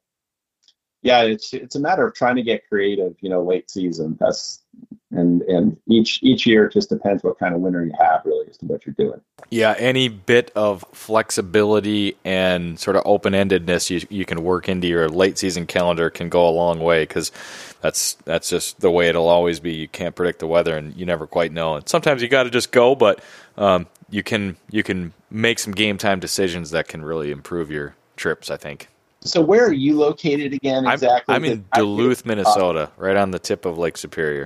[SPEAKER 3] yeah, it's it's a matter of trying to get creative, you know, late season. That's and and each each year it just depends what kind of winter you have, really, as to what you're doing.
[SPEAKER 2] Yeah, any bit of flexibility and sort of open-endedness you you can work into your late season calendar can go a long way, because that's that's just the way it'll always be. You can't predict the weather, and you never quite know. And sometimes you got to just go, but um, you can you can make some game time decisions that can really improve your trips, I think.
[SPEAKER 3] So where are you located again exactly?
[SPEAKER 2] I'm, I'm in Duluth, Minnesota, right on the tip of Lake Superior.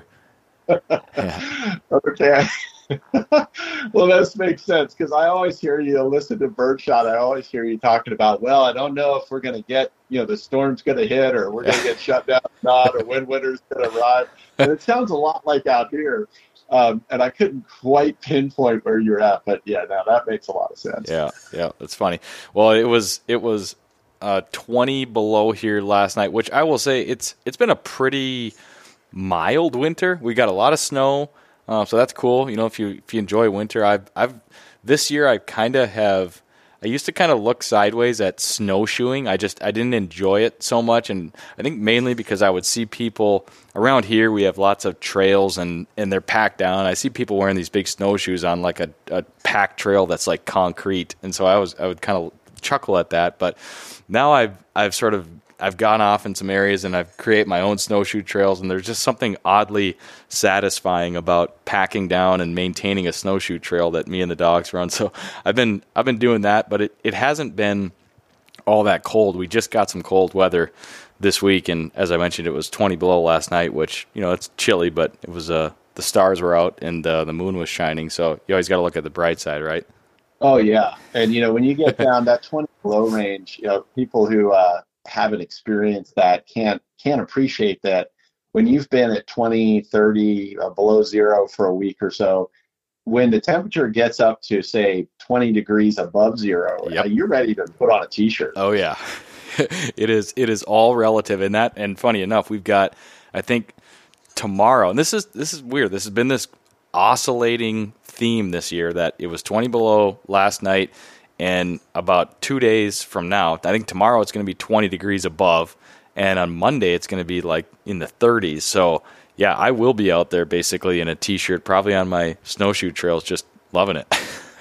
[SPEAKER 3] Yeah. Okay. Well, this makes sense, because I always hear you listen to Birdshot. I always hear you talking about, well, I don't know if we're going to get, you know, the storm's going to hit or we're going to get shut down or not, or when winter's going to arrive. And it sounds a lot like out here. Um, and I couldn't quite pinpoint where you're at, but yeah, now that makes a lot of sense.
[SPEAKER 2] Yeah, yeah, that's funny. Well, it was it was uh, twenty below here last night, which I will say it's it's been a pretty mild winter. We got a lot of snow, uh, so that's cool. You know, if you if you enjoy winter, I've I've this year I kind of have. I used to kind of look sideways at snowshoeing. I just I didn't enjoy it so much, and I think mainly because I would see people around here. We have lots of trails, and, and they're packed down. I see people wearing these big snowshoes on like a, a packed trail that's like concrete, and so I was I would kind of chuckle at that. But now I've I've sort of I've gone off in some areas and I've created my own snowshoe trails, and there's just something oddly satisfying about packing down and maintaining a snowshoe trail that me and the dogs run. So I've been I've been doing that, but it, it hasn't been all that cold. We just got some cold weather this week, and as I mentioned, it was twenty below last night, which, you know, it's chilly, but it was uh the stars were out and uh, the moon was shining, so you always got to look at the bright side, right?
[SPEAKER 3] Oh yeah, and you know, when you get down that twenty below range, you know, people who uh haven't experienced that can't can't appreciate that when you've been at twenty, thirty uh, below zero for a week or so, when the temperature gets up to say twenty degrees above zero,
[SPEAKER 2] yep.
[SPEAKER 3] uh, you're ready to put on a t-shirt.
[SPEAKER 2] Oh yeah. it is it is all relative, and that and funny enough, we've got, I think, tomorrow, and this is this is weird. This has been this oscillating theme this year, that it was twenty below last night. And about two days from now, I think tomorrow it's going to be twenty degrees above, and on Monday it's going to be like in the thirties. So
[SPEAKER 1] yeah, I will be out there basically in a t-shirt, probably on my snowshoe trails, just loving it.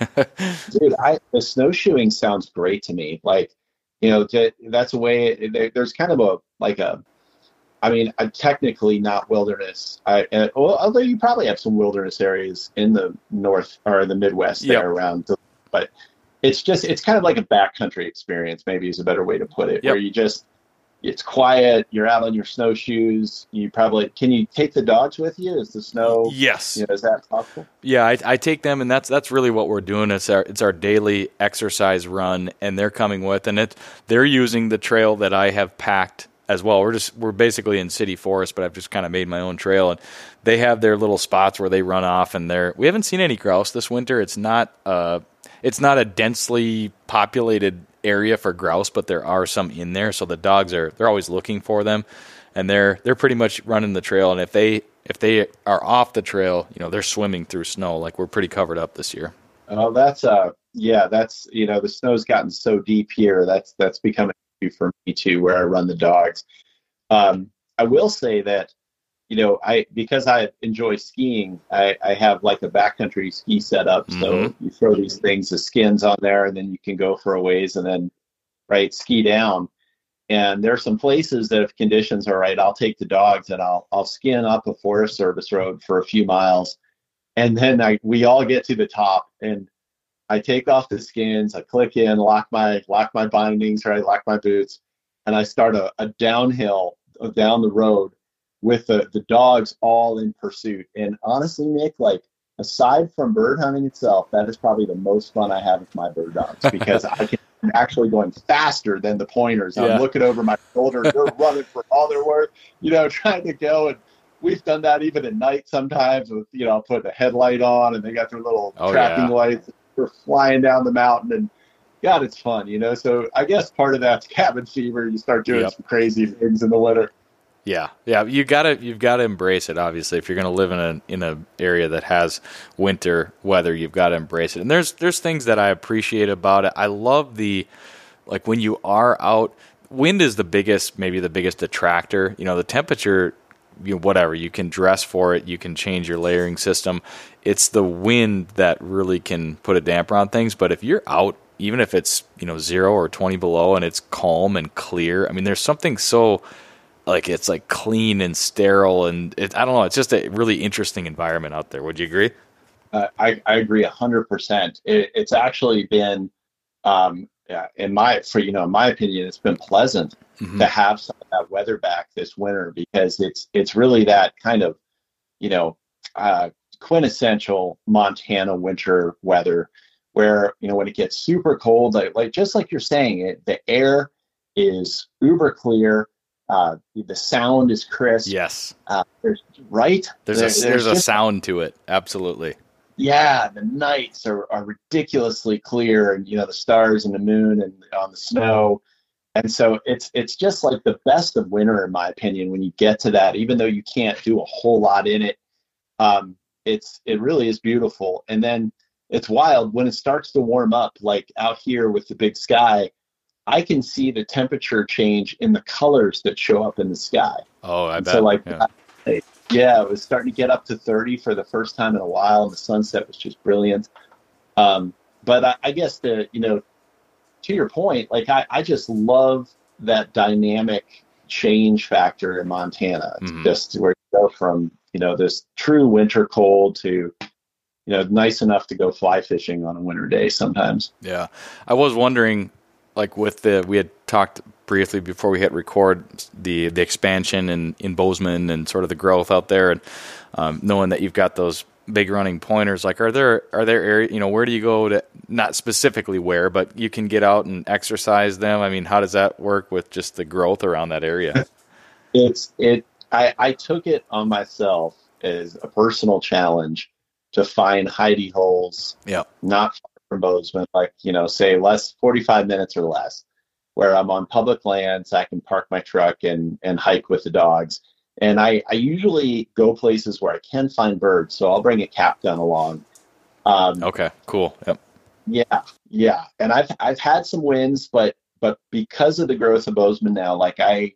[SPEAKER 3] Dude, I, the snowshoeing sounds great to me. Like, you know, to, that's a way, there, there's kind of a, like a, I mean, I'm technically not wilderness. I, uh, well, although you probably have some wilderness areas in the north or the Midwest there
[SPEAKER 1] Yep.
[SPEAKER 3] around, but it's just, it's kind of like a backcountry experience, maybe is a better way to put it,
[SPEAKER 1] Yep.
[SPEAKER 3] where you just, it's quiet, you're out on your snowshoes, you probably, can you take the dogs with you? Is the snow,
[SPEAKER 1] Yes.
[SPEAKER 3] you know, is that possible?
[SPEAKER 1] Yeah, I, I take them, and that's that's really what we're doing. It's our it's our daily exercise run, and they're coming with, and it they're using the trail that I have packed as well. We're just we're basically in city forest, but I've just kind of made my own trail, and they have their little spots where they run off, and they're we haven't seen any grouse this winter. It's not uh it's not a densely populated area for grouse, but there are some in there, so the dogs are they're always looking for them, and they're they're pretty much running the trail, and if they if they are off the trail, you know, they're swimming through snow. Like, we're pretty covered up this year.
[SPEAKER 3] Oh, that's uh yeah, that's, you know, the snow's gotten so deep here. That's that's become an issue for me too, where I run the dogs. Um, I will say that, you know, I because I enjoy skiing, I, I have like a backcountry ski setup. So
[SPEAKER 1] Mm-hmm.
[SPEAKER 3] you throw these things, the skins on there, and then you can go for a ways and then right ski down. And there are some places that if conditions are right, I'll take the dogs and I'll I'll skin up a Forest Service road for a few miles. And then I we all get to the top, and I take off the skins, I click in, lock my lock my bindings, right, lock my boots, and I start a, a downhill down the road with the, the dogs all in pursuit. And honestly, Nick, like, aside from bird hunting itself, that is probably the most fun I have with my bird dogs, because I can I'm actually going faster than the pointers.
[SPEAKER 1] Yeah.
[SPEAKER 3] I'm looking over my shoulder, they're running for all they're worth, you know, trying to go. And we've done that even at night sometimes with, you know, I'll put a headlight on and they got their little
[SPEAKER 1] Oh,
[SPEAKER 3] tracking
[SPEAKER 1] yeah.
[SPEAKER 3] lights. We're flying down the mountain, and God, it's fun, you know? So I guess part of that's cabin fever. You start doing
[SPEAKER 1] Yep.
[SPEAKER 3] some crazy things in the winter.
[SPEAKER 1] Yeah, yeah, you gotta you've got to embrace it. Obviously, if you're going to live in a in a area that has winter weather, you've got to embrace it. And there's there's things that I appreciate about it. I love the like when you are out. Wind is the biggest, maybe the biggest detractor. You know, the temperature, you know, whatever, you can dress for it, you can change your layering system. It's the wind that really can put a damper on things. But if you're out, even if it's, you know, zero or twenty below and it's calm and clear, I mean, there's something so. Like, it's like clean and sterile, and it, I don't know. It's just a really interesting environment out there. Would you agree?
[SPEAKER 3] Uh, I, I agree a hundred percent. It's actually been, um, yeah, in my, for, you know, in my opinion, it's been pleasant
[SPEAKER 1] Mm-hmm.
[SPEAKER 3] to have some of that weather back this winter, because it's, it's really that kind of, you know, uh, quintessential Montana winter weather where, you know, when it gets super cold, like, like just like you're saying, it, the air is uber clear. Uh, the sound is crisp.
[SPEAKER 1] Yes.
[SPEAKER 3] Uh, there's, right?
[SPEAKER 1] There's
[SPEAKER 3] There-
[SPEAKER 1] a there's, a
[SPEAKER 3] just-
[SPEAKER 1] sound to it. Absolutely.
[SPEAKER 3] Yeah, the nights are, are ridiculously clear, and you know the stars and the moon and on the snow, and so it's it's just like the best of winter, in my opinion. When you get to that, even though you can't do a whole lot in it, um, it's it really is beautiful. And then it's wild when it starts to warm up, like out here with the big sky. I can see the temperature change in the colors that show up in the sky.
[SPEAKER 1] Oh, I
[SPEAKER 3] And
[SPEAKER 1] bet.
[SPEAKER 3] so, like,
[SPEAKER 1] yeah.
[SPEAKER 3] I- yeah, it was starting to get up to thirty for the first time in a while, and the sunset was just brilliant. Um, but I, I guess the, you know, to your point, like I, I just love that dynamic change factor in Montana. It's
[SPEAKER 1] Mhm.
[SPEAKER 3] just where you go from, you know, this true winter cold to, you know, nice enough to go fly fishing on a winter day sometimes.
[SPEAKER 1] Yeah. I was wondering, like, with the we had talked briefly before we hit record the the expansion in in Bozeman and sort of the growth out there, and um, knowing that you've got those big running pointers, like, are there are there areas, you know, where do you go to, not specifically where, but you can get out and exercise them? I mean, how does that work with just the growth around that area?
[SPEAKER 3] It's it. I, I took it on myself as a personal challenge to find hidey holes,
[SPEAKER 1] Yeah.
[SPEAKER 3] not far from Bozeman, like, you know, say less forty-five minutes or less, where I'm on public lands, I can park my truck and and hike with the dogs. And I, I usually go places where I can find birds, so I'll bring a cap gun along. Um,
[SPEAKER 1] Okay, cool. Yep.
[SPEAKER 3] Yeah, yeah. And I've I've had some wins, but but because of the growth of Bozeman now, like I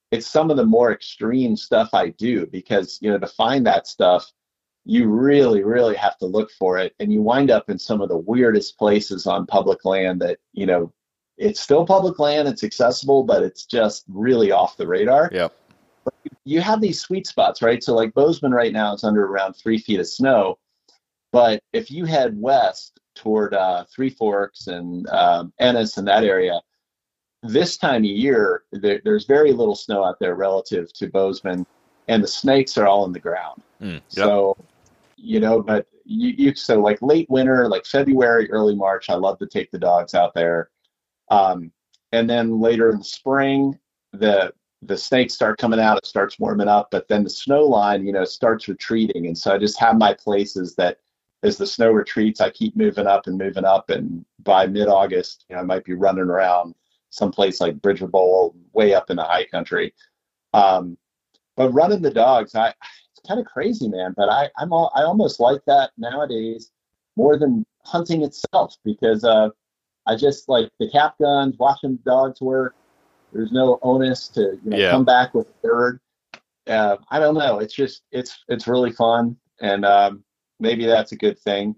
[SPEAKER 3] it's some of the more extreme stuff I do because, you know, to find that stuff, you really, really have to look for it. And you wind up in some of the weirdest places on public land that, you know, it's still public land, it's accessible, but it's just really off the radar.
[SPEAKER 2] Yep.
[SPEAKER 3] But you have these sweet spots, right? So like Bozeman right now is under around three feet of snow. But if you head west toward uh, Three Forks and um, Ennis and that area, this time of year, there, there's very little snow out there relative to Bozeman, and the snakes are all in the ground.
[SPEAKER 2] Mm, yep.
[SPEAKER 3] So, you know, but you, you so like late winter, like February, early March, I love to take the dogs out there. Um, and then later in the spring, the the snakes start coming out, it starts warming up, but then the snow line, you know, starts retreating. And so I just have my places that as the snow retreats, I keep moving up and moving up. And by mid-August, you know, I might be running around someplace like Bridger Bowl, way up in the high country. Um, but running the dogs, I it's kind of crazy, man. But I I'm all, I almost like that nowadays more than hunting itself because uh, I just like the cap guns, watching the dogs work. There's no onus to you know,
[SPEAKER 2] yeah.
[SPEAKER 3] come back with a bird. Uh, I don't know. It's just it's it's really fun, and um, maybe that's a good thing.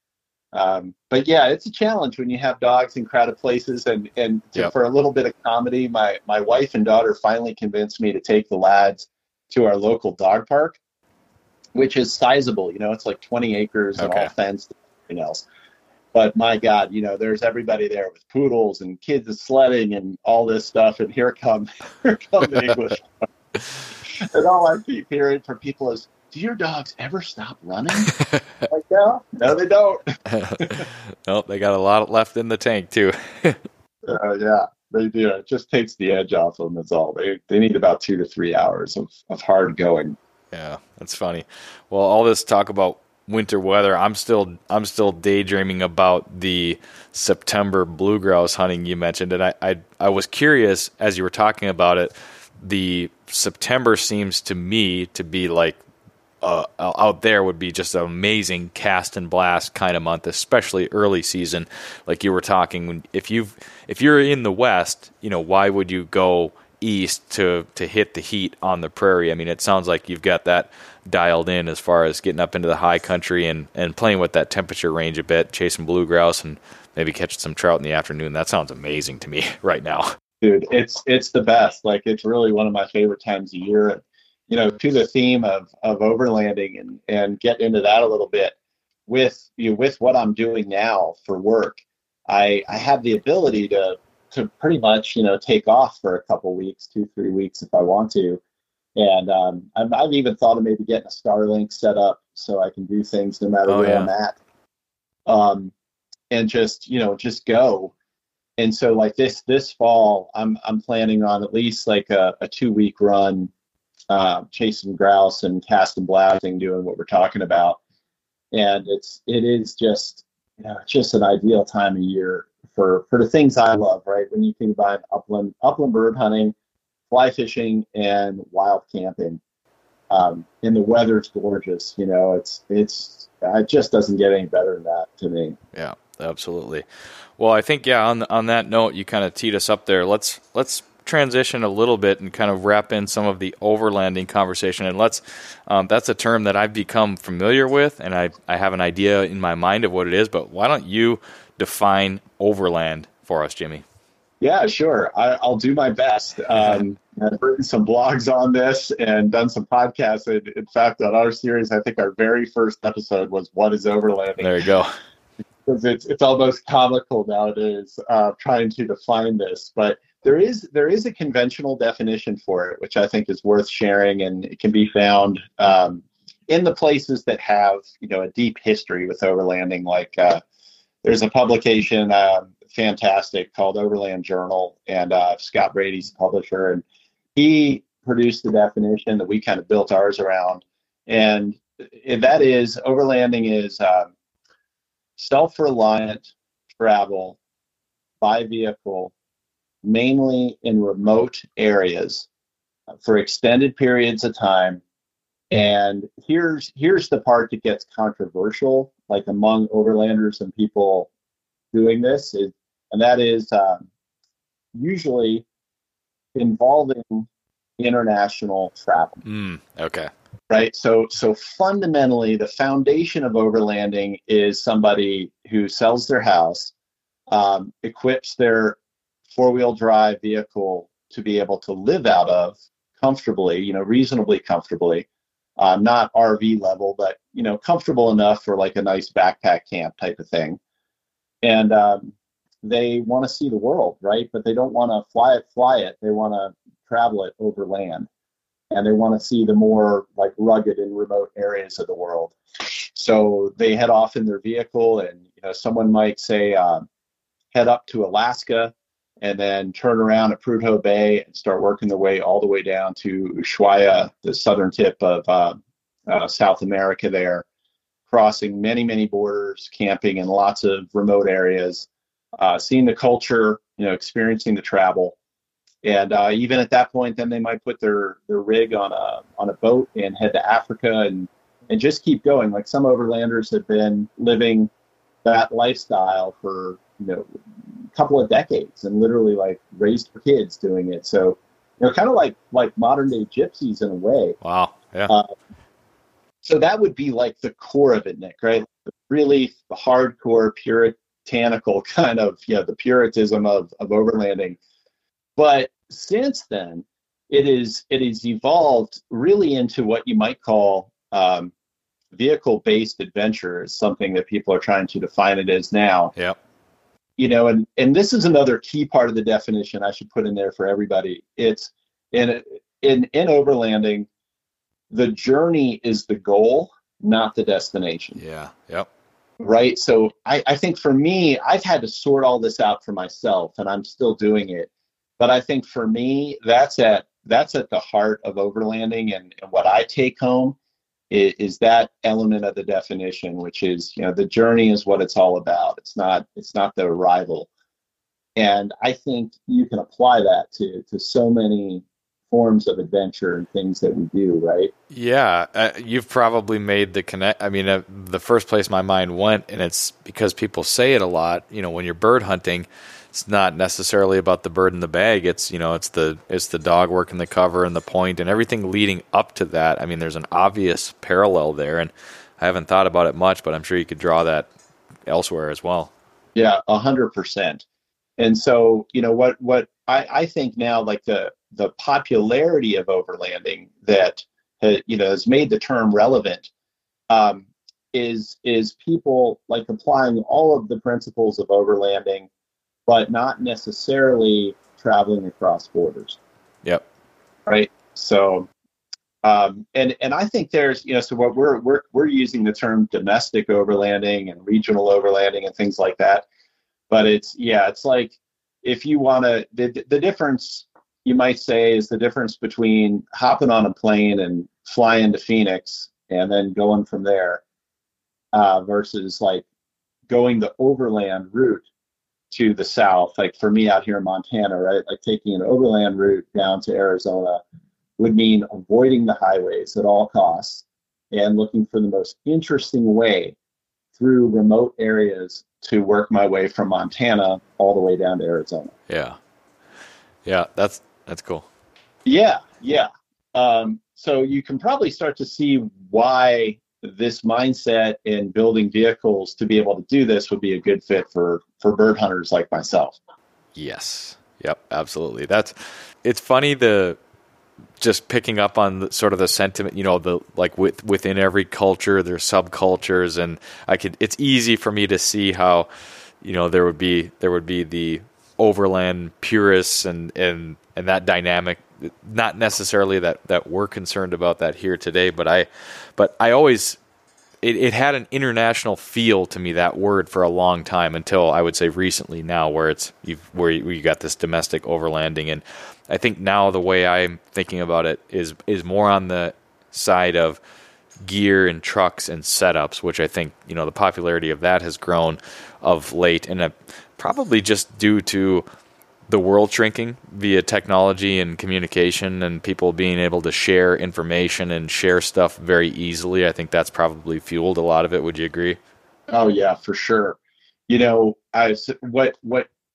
[SPEAKER 3] Um, but yeah, it's a challenge when you have dogs in crowded places, and and to,
[SPEAKER 2] yep.
[SPEAKER 3] for a little bit of comedy, my my wife and daughter finally convinced me to take the lads to our local dog park, which is sizable. You know, it's like twenty acres and
[SPEAKER 2] okay.
[SPEAKER 3] all fenced and everything else. But my God, you know, there's everybody there with poodles and kids sledding and all this stuff. And here come, here come the English. And all I keep hearing from people is, do your dogs ever stop running? Like, no, no, they don't.
[SPEAKER 2] Nope, they got a lot left in the tank too.
[SPEAKER 3] uh, yeah, they do. It just takes the edge off them. That's all. They they need about two to three hours of, of hard going.
[SPEAKER 2] Yeah, that's funny. Well, all this talk about winter weather, I'm still I'm still daydreaming about the September blue grouse hunting you mentioned, and I, I I was curious as you were talking about it. The September seems to me to be like uh, out there would be just an amazing cast and blast kind of month, especially early season, like you were talking. If you've if you're in the West, you know, why would you go east to to hit the heat on the prairie? I mean, it sounds like you've got that dialed in as far as getting up into the high country and, and playing with that temperature range a bit, chasing blue grouse and maybe catching some trout in the afternoon. That sounds amazing to me right now.
[SPEAKER 3] Dude, it's it's the best. Like, it's really one of my favorite times of year. You know, to the theme of of overlanding and and get into that a little bit with you know, with what I'm doing now for work. I I have the ability to to pretty much you know take off for a couple weeks, two three weeks if I want to. And um, I've, I've even thought of maybe getting a Starlink set up so I can do things no matter
[SPEAKER 2] oh,
[SPEAKER 3] where
[SPEAKER 2] yeah.
[SPEAKER 3] I'm at, um, and just you know just go. And so like this this fall, I'm I'm planning on at least like a, a two week run, uh, chasing grouse and cast and blasting, doing what we're talking about. And it's it is just you know just an ideal time of year for for the things I love. Right, when you think about upland upland bird hunting, fly fishing, and wild camping, um, and the weather's gorgeous. You know, it's it's it just doesn't get any better than that to me.
[SPEAKER 2] Yeah, absolutely. Well, I think yeah. On on that note, you kind of teed us up there. Let's let's transition a little bit and kind of wrap in some of the overlanding conversation. And let's um, that's a term that I've become familiar with, and I I have an idea in my mind of what it is. But why don't you define overland for us, Jimmy?
[SPEAKER 3] Yeah, sure. I, I'll do my best. Um, I've written some blogs on this and done some podcasts. In, in fact, on our series, I think our very first episode was "What is Overlanding?"
[SPEAKER 2] There you go.
[SPEAKER 3] Because it's it's almost comical nowadays uh, trying to define this, but there is there is a conventional definition for it, which I think is worth sharing, and it can be found um, in the places that have you know a deep history with overlanding. Like uh, there's a publication. Uh, fantastic called Overland Journal, and uh, Scott Brady's the publisher, and he produced the definition that we kind of built ours around, and that is overlanding is um, self-reliant travel by vehicle, mainly in remote areas for extended periods of time. And here's here's the part that gets controversial, like among overlanders and people doing this, is, and that is um, usually involving international travel.
[SPEAKER 2] Mm, okay.
[SPEAKER 3] Right. So, so fundamentally, the foundation of overlanding is somebody who sells their house, um, equips their four-wheel drive vehicle to be able to live out of comfortably, you know, reasonably comfortably, uh, not R V level, but, you know, comfortable enough for like a nice backpack camp type of thing. And um, they want to see the world, right? But they don't want to fly it, fly it. They want to travel it over land. And they want to see the more like rugged and remote areas of the world. So they head off in their vehicle, and you know, someone might say uh, head up to Alaska and then turn around at Prudhoe Bay and start working their way all the way down to Ushuaia, the southern tip of uh, uh, South America there, crossing many, many borders, camping in lots of remote areas, uh, seeing the culture, you know, experiencing the travel. And uh, even at that point, then they might put their, their rig on a on a boat and head to Africa and, and just keep going. Like some overlanders have been living that lifestyle for, you know, a couple of decades and literally like raised for kids doing it. So, you know, kind of like like modern day gypsies in a way.
[SPEAKER 2] Wow. Yeah.
[SPEAKER 3] Uh, so that would be like the core of it, Nick, right? Really the hardcore puritanical kind of, you know, the puritanism of, of overlanding. But since then, it is it is evolved really into what you might call um, vehicle-based adventure, is something that people are trying to define it as now.
[SPEAKER 2] Yep.
[SPEAKER 3] You know, and and this is another key part of the definition I should put in there for everybody. It's in in in overlanding, the journey is the goal, not the destination.
[SPEAKER 2] Yeah. Yep.
[SPEAKER 3] Right. So I, I think for me, I've had to sort all this out for myself, and I'm still doing it. But I think for me, that's at that's at the heart of overlanding, and, and what I take home is, is that element of the definition, which is, you know, the journey is what it's all about. It's not it's not the arrival. And I think you can apply that to to so many forms of adventure and things that we do, right?
[SPEAKER 2] Yeah, uh, you've probably made the connect. I mean, uh, the first place my mind went, and it's because people say it a lot. You know, when you're bird hunting, it's not necessarily about the bird in the bag. It's, you know, it's the it's the dog working the cover and the point and everything leading up to that. I mean, there's an obvious parallel there, and I haven't thought about it much, but I'm sure you could draw that elsewhere as well.
[SPEAKER 3] Yeah, a hundred percent. And so, you know, what what I, I think now, like the the popularity of overlanding that uh, you know has made the term relevant, um, is is people like applying all of the principles of overlanding, but not necessarily traveling across borders.
[SPEAKER 2] Yep.
[SPEAKER 3] Right. So, um, and and I think there's, you know, so what we're we're we're using the term domestic overlanding and regional overlanding and things like that. But it's yeah, it's like if you want to, the the difference you might say is the difference between hopping on a plane and flying to Phoenix and then going from there, uh, versus like going the overland route to the south. Like for me out here in Montana, right? Like taking an overland route down to Arizona would mean avoiding the highways at all costs and looking for the most interesting way through remote areas to work my way from Montana all the way down to Arizona.
[SPEAKER 2] Yeah. Yeah, that's that's cool.
[SPEAKER 3] Yeah, yeah. Um, so you can probably start to see why this mindset in building vehicles to be able to do this would be a good fit for, for bird hunters like myself.
[SPEAKER 2] Yes. Yep, absolutely. That's, it's funny, the, just picking up on the, sort of the sentiment, you know, the, like with, within every culture, there's subcultures, and I could, it's easy for me to see how, you know, there would be, there would be the overland purists and, and, and that dynamic. Not necessarily that, that we're concerned about that here today, but I, but I always, it, it had an international feel to me, that word, for a long time, until I would say recently now, where it's you've, where you, where you got this domestic overlanding. And I think now the way I'm thinking about it is is more on the side of gear and trucks and setups, which I think, you know, the popularity of that has grown of late, and uh, probably just due to the world shrinking via technology and communication and people being able to share information and share stuff very easily. I think that's probably fueled a lot of it. Would you agree?
[SPEAKER 3] Oh yeah, for sure. You know, I what what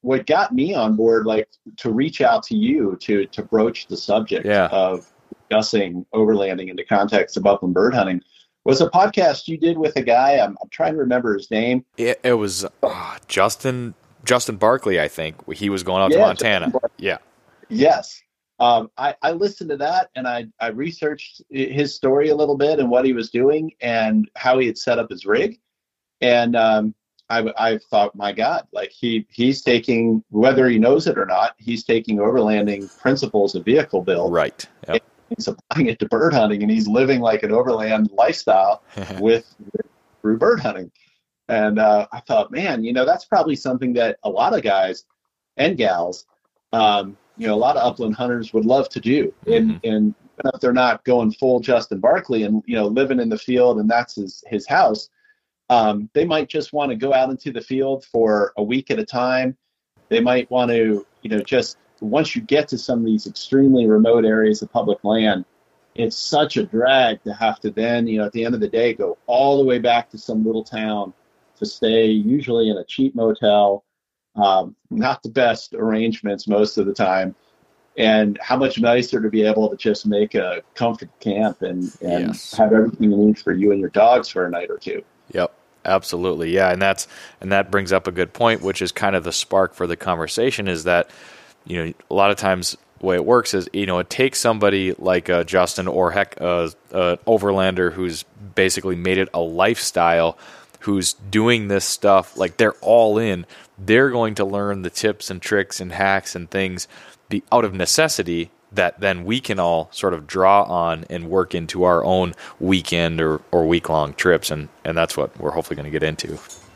[SPEAKER 3] what got me on board, like to reach out to you to to broach the subject
[SPEAKER 2] yeah.
[SPEAKER 3] of discussing overlanding in the context of upland bird hunting, was a podcast you did with a guy. I'm, I'm trying to remember his name.
[SPEAKER 2] It, it was uh, Justin Justin Barkley, I think. He was going out
[SPEAKER 3] yeah,
[SPEAKER 2] to Montana. Yeah.
[SPEAKER 3] Yes. Um, I, I listened to that, and I, I researched his story a little bit and what he was doing and how he had set up his rig. And um, I, I thought, my God, like he he's taking, whether he knows it or not, he's taking overlanding principles of vehicle build.
[SPEAKER 2] Right. Yep.
[SPEAKER 3] He's applying it to bird hunting, and he's living like an overland lifestyle with, with through bird hunting. And uh, I thought, man, you know, that's probably something that a lot of guys and gals, um, you know, a lot of upland hunters would love to do. And,
[SPEAKER 2] Mm-hmm.
[SPEAKER 3] and if they're not going full Justin Barkley and, you know, living in the field and that's his, his house, um, they might just want to go out into the field for a week at a time. They might want to, you know, just once you get to some of these extremely remote areas of public land, it's such a drag to have to then, you know, at the end of the day, go all the way back to some little town to stay, usually in a cheap motel, um, not the best arrangements most of the time. And how much nicer to be able to just make a comfortable camp and, and
[SPEAKER 2] Yes.
[SPEAKER 3] have everything you need for you and your dogs for a night or two.
[SPEAKER 2] Yep. Absolutely. Yeah. And that's, and that brings up a good point, which is kind of the spark for the conversation, is that, you know, a lot of times the way it works is, you know, it takes somebody like uh, Justin or heck, uh, uh, overlander who's basically made it a lifestyle, who's doing this stuff, like they're all in, they're going to learn the tips and tricks and hacks and things the out of necessity that then we can all sort of draw on and work into our own weekend or, or week-long trips. And, and that's what we're hopefully going to get into.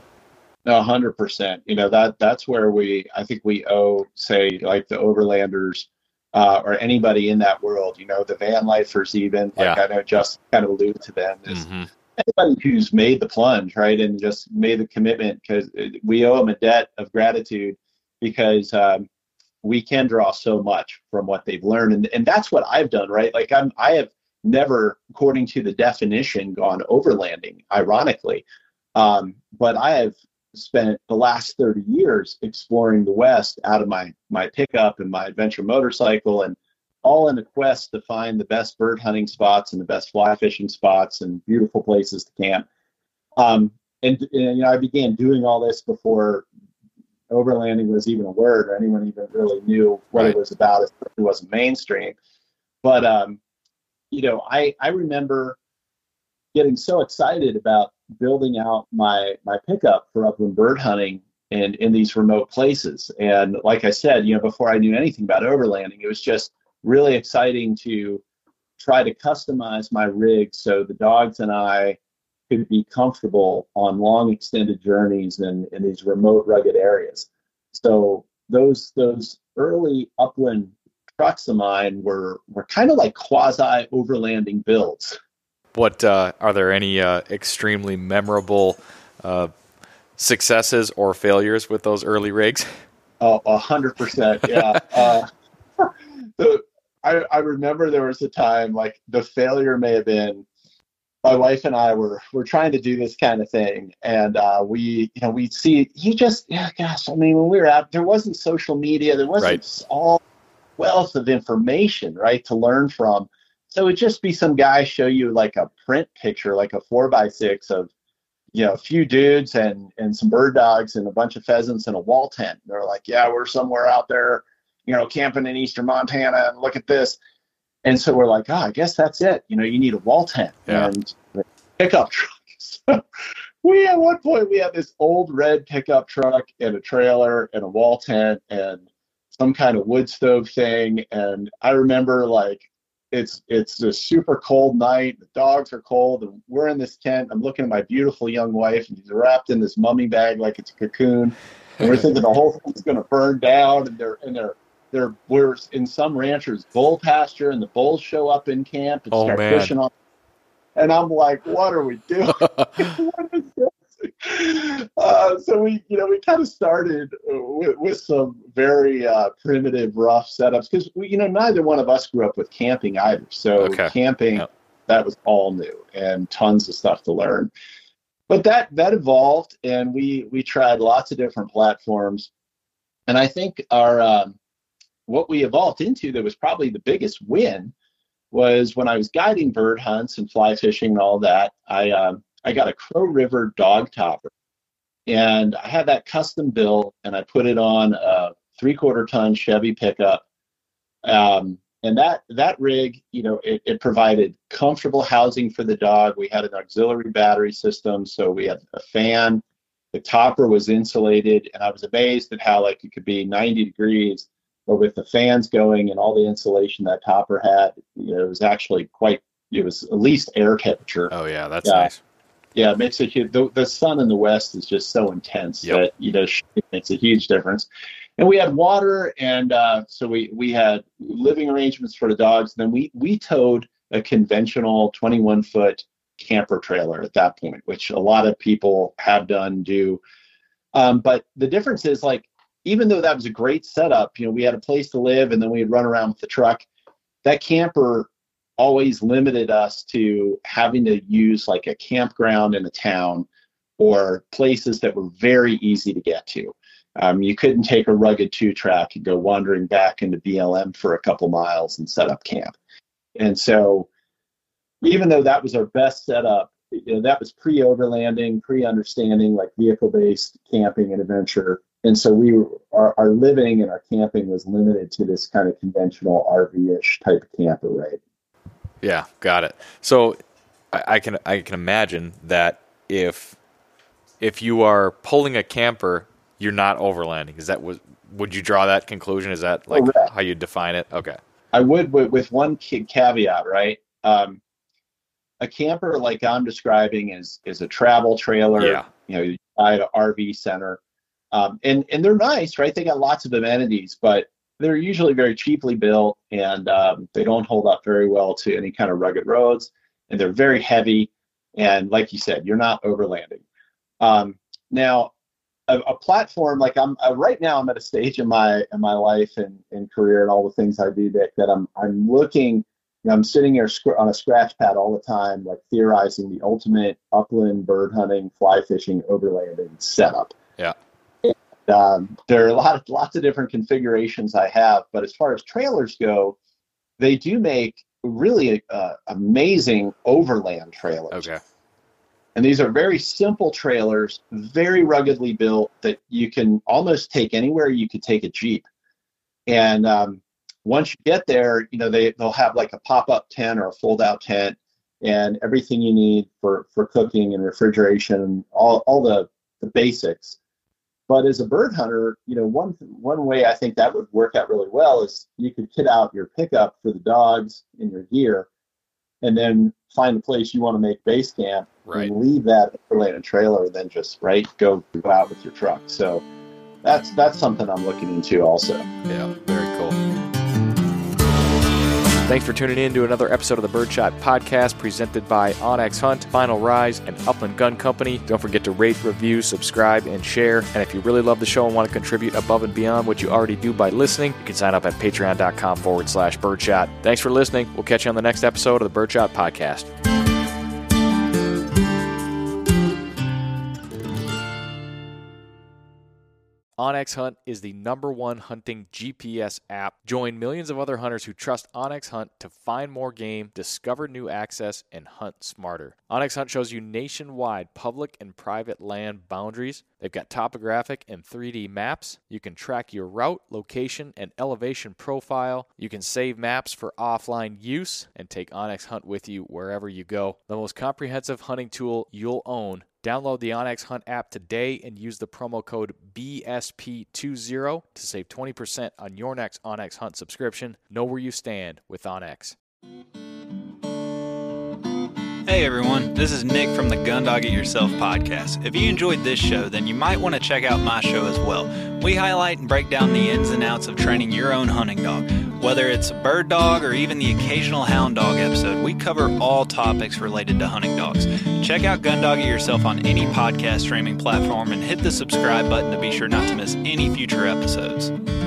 [SPEAKER 3] A hundred percent. You know, that that's where we, I think we owe, say, like the overlanders uh, or anybody in that world, you know, the van lifers even, like
[SPEAKER 2] Yeah.
[SPEAKER 3] I know just kind of alluded to them, is
[SPEAKER 2] Mm-hmm.
[SPEAKER 3] anybody who's made the plunge, right, and just made the commitment, because we owe them a debt of gratitude, because um, we can draw so much from what they've learned. And, and that's what I've done, right? Like I'm, I have never, according to the definition, gone overlanding, ironically. Um, but I have spent the last thirty years exploring the West out of my, my pickup and my adventure motorcycle, and all in a quest to find the best bird hunting spots and the best fly fishing spots and beautiful places to camp. Um, and, and, you know, I began doing all this before overlanding was even a word, or anyone even really knew what
[SPEAKER 2] Right.
[SPEAKER 3] it was about. It wasn't mainstream. But, um, you know, I, I remember getting so excited about building out my, my pickup for upland bird hunting and in these remote places. And like I said, you know, before I knew anything about overlanding, it was just really exciting to try to customize my rig so the dogs and I could be comfortable on long extended journeys in, in these remote, rugged areas. So those those early upland trucks of mine were were kind of like quasi overlanding builds.
[SPEAKER 2] What uh, are there any uh, extremely memorable uh, successes or failures with those early rigs?
[SPEAKER 3] Oh, a hundred percent, yeah. uh, the, I, I remember there was a time, like the failure may have been, my wife and I were were trying to do this kind of thing, and uh, we, you know, we'd see, you just, yeah, gosh, I mean, when we were out, there wasn't social media, there wasn't
[SPEAKER 2] Right.
[SPEAKER 3] all wealth of information, right, to learn from. So it'd just be some guy show you like a print picture, like a four by six of, you know, a few dudes and and some bird dogs and a bunch of pheasants in a wall tent. They're like, yeah, we're somewhere out there, you know, camping in eastern Montana, and look at this. And so we're like, oh, I guess that's it. You know, you need a wall tent
[SPEAKER 2] Yeah.
[SPEAKER 3] and a pickup truck. So we, at one point, we had this old red pickup truck and a trailer and a wall tent and some kind of wood stove thing. And I remember, like, it's it's a super cold night. The dogs are cold, and we're in this tent. I'm looking at my beautiful young wife, and she's wrapped in this mummy bag like it's a cocoon. And we're thinking the whole thing's going to burn down, and they're and they're they're we're in some rancher's bull pasture, and the bulls show up in camp and
[SPEAKER 2] Oh,
[SPEAKER 3] start
[SPEAKER 2] man.
[SPEAKER 3] pushing on. And I'm like, what are we doing? What is this? Uh, so we, you know, we kind of started with, with some very uh, primitive, rough setups, because we, you know, neither one of us grew up with camping either. So
[SPEAKER 2] Okay.
[SPEAKER 3] camping,
[SPEAKER 2] Yep.
[SPEAKER 3] that was all new and tons of stuff to learn. But that that evolved, and we we tried lots of different platforms. And I think our um, what we evolved into that was probably the biggest win was when I was guiding bird hunts and fly fishing and all that. I um, I got a Crow River dog topper, and I had that custom built, and I put it on a three-quarter ton Chevy pickup. Um, and that that rig, you know, it, it provided comfortable housing for the dog. We had an auxiliary battery system, so we had a fan. The topper was insulated, and I was amazed at how like it could be ninety degrees, but with the fans going and all the insulation that topper had, you know, it was actually quite. It was at least air temperature.
[SPEAKER 2] Oh yeah, that's
[SPEAKER 3] yeah.
[SPEAKER 2] nice.
[SPEAKER 3] Yeah, it makes a huge. The, the sun in the west is just so intense
[SPEAKER 2] Yep.
[SPEAKER 3] that you know it makes a huge difference. And we had water, and uh, so we we had living arrangements for the dogs. And then we we towed a conventional twenty-one foot camper trailer at that point, which a lot of people have done, do. Um, but the difference is, like, even though that was a great setup, you know, we had a place to live, and then we'd run around with the truck. That camper always limited us to having to use like a campground in a town or places that were very easy to get to. Um, you couldn't take a rugged two track and go wandering back into B L M for a couple miles and set up camp. And so even though that was our best setup, you know, that was pre-overlanding, pre-understanding like vehicle-based camping and adventure. And so we were, our, our living and our camping was limited to this kind of conventional R V-ish type of camper, right?
[SPEAKER 2] Yeah, got it. So I, I can I can imagine that if if you are pulling a camper, you're not overlanding. Is that was would you draw that conclusion? Is that like
[SPEAKER 3] Correct.
[SPEAKER 2] how you define it? Okay.
[SPEAKER 3] I would, with, with one caveat, right? Um, a camper like I'm describing is is a travel trailer.
[SPEAKER 2] Yeah.
[SPEAKER 3] You know, you buy at an R V center, um, and and they're nice, right? They got lots of amenities, but they're usually very cheaply built, and um, they don't hold up very well to any kind of rugged roads, and they're very heavy. And like you said, you're not overlanding. Um, now, a, a platform like I'm uh, right now, I'm at a stage in my in my life and, and career and all the things I do, Dick, that I'm I'm looking. You know, I'm sitting here sc- on a scratch pad all the time, like theorizing the ultimate upland bird hunting, fly fishing, overlanding setup.
[SPEAKER 2] Yeah.
[SPEAKER 3] Um, there are a lot of lots of different configurations I have, but as far as trailers go, they do make really uh, amazing overland trailers.
[SPEAKER 2] Okay.
[SPEAKER 3] And these are very simple trailers, very ruggedly built that you can almost take anywhere you could take a Jeep. And um, once you get there, you know, they, they'll have like a pop-up tent or a fold-out tent and everything you need for, for cooking and refrigeration, all, all the, the basics. But as a bird hunter, you know, one one way I think that would work out really well is you could kit out your pickup for the dogs and your gear, and then find a place you want to make base camp,
[SPEAKER 2] Right.
[SPEAKER 3] and leave that overland trailer, and then just right go, go out with your truck. So that's that's something I'm looking into also.
[SPEAKER 2] Yeah, very cool. Thanks for tuning in to another episode of the Birdshot Podcast presented by onX Hunt, Final Rise, and Upland Gun Company. Don't forget to rate, review, subscribe, and share. And if you really love the show and want to contribute above and beyond what you already do by listening, you can sign up at patreon.com forward slash birdshot. Thanks for listening. We'll catch you on the next episode of the Birdshot Podcast. onX Hunt is the number one hunting G P S app. Join millions of other hunters who trust onX Hunt to find more game, discover new access, and hunt smarter. onX Hunt shows you nationwide public and private land boundaries. They've got topographic and three D maps. You can track your route, location, and elevation profile. You can save maps for offline use and take onX Hunt with you wherever you go. The most comprehensive hunting tool you'll own. Download the onX Hunt app today and use the promo code B S P twenty to save twenty percent on your next onX Hunt subscription. Know where you stand with onX.
[SPEAKER 5] Hey everyone, this is Nick from the Gun Dog It Yourself podcast. If you enjoyed this show, then you might want to check out my show as well. We highlight and break down the ins and outs of training your own hunting dog. Whether it's a bird dog or even the occasional hound dog episode, we cover all topics related to hunting dogs. Check out Gun Dog It Yourself on any podcast streaming platform and hit the subscribe button to be sure not to miss any future episodes.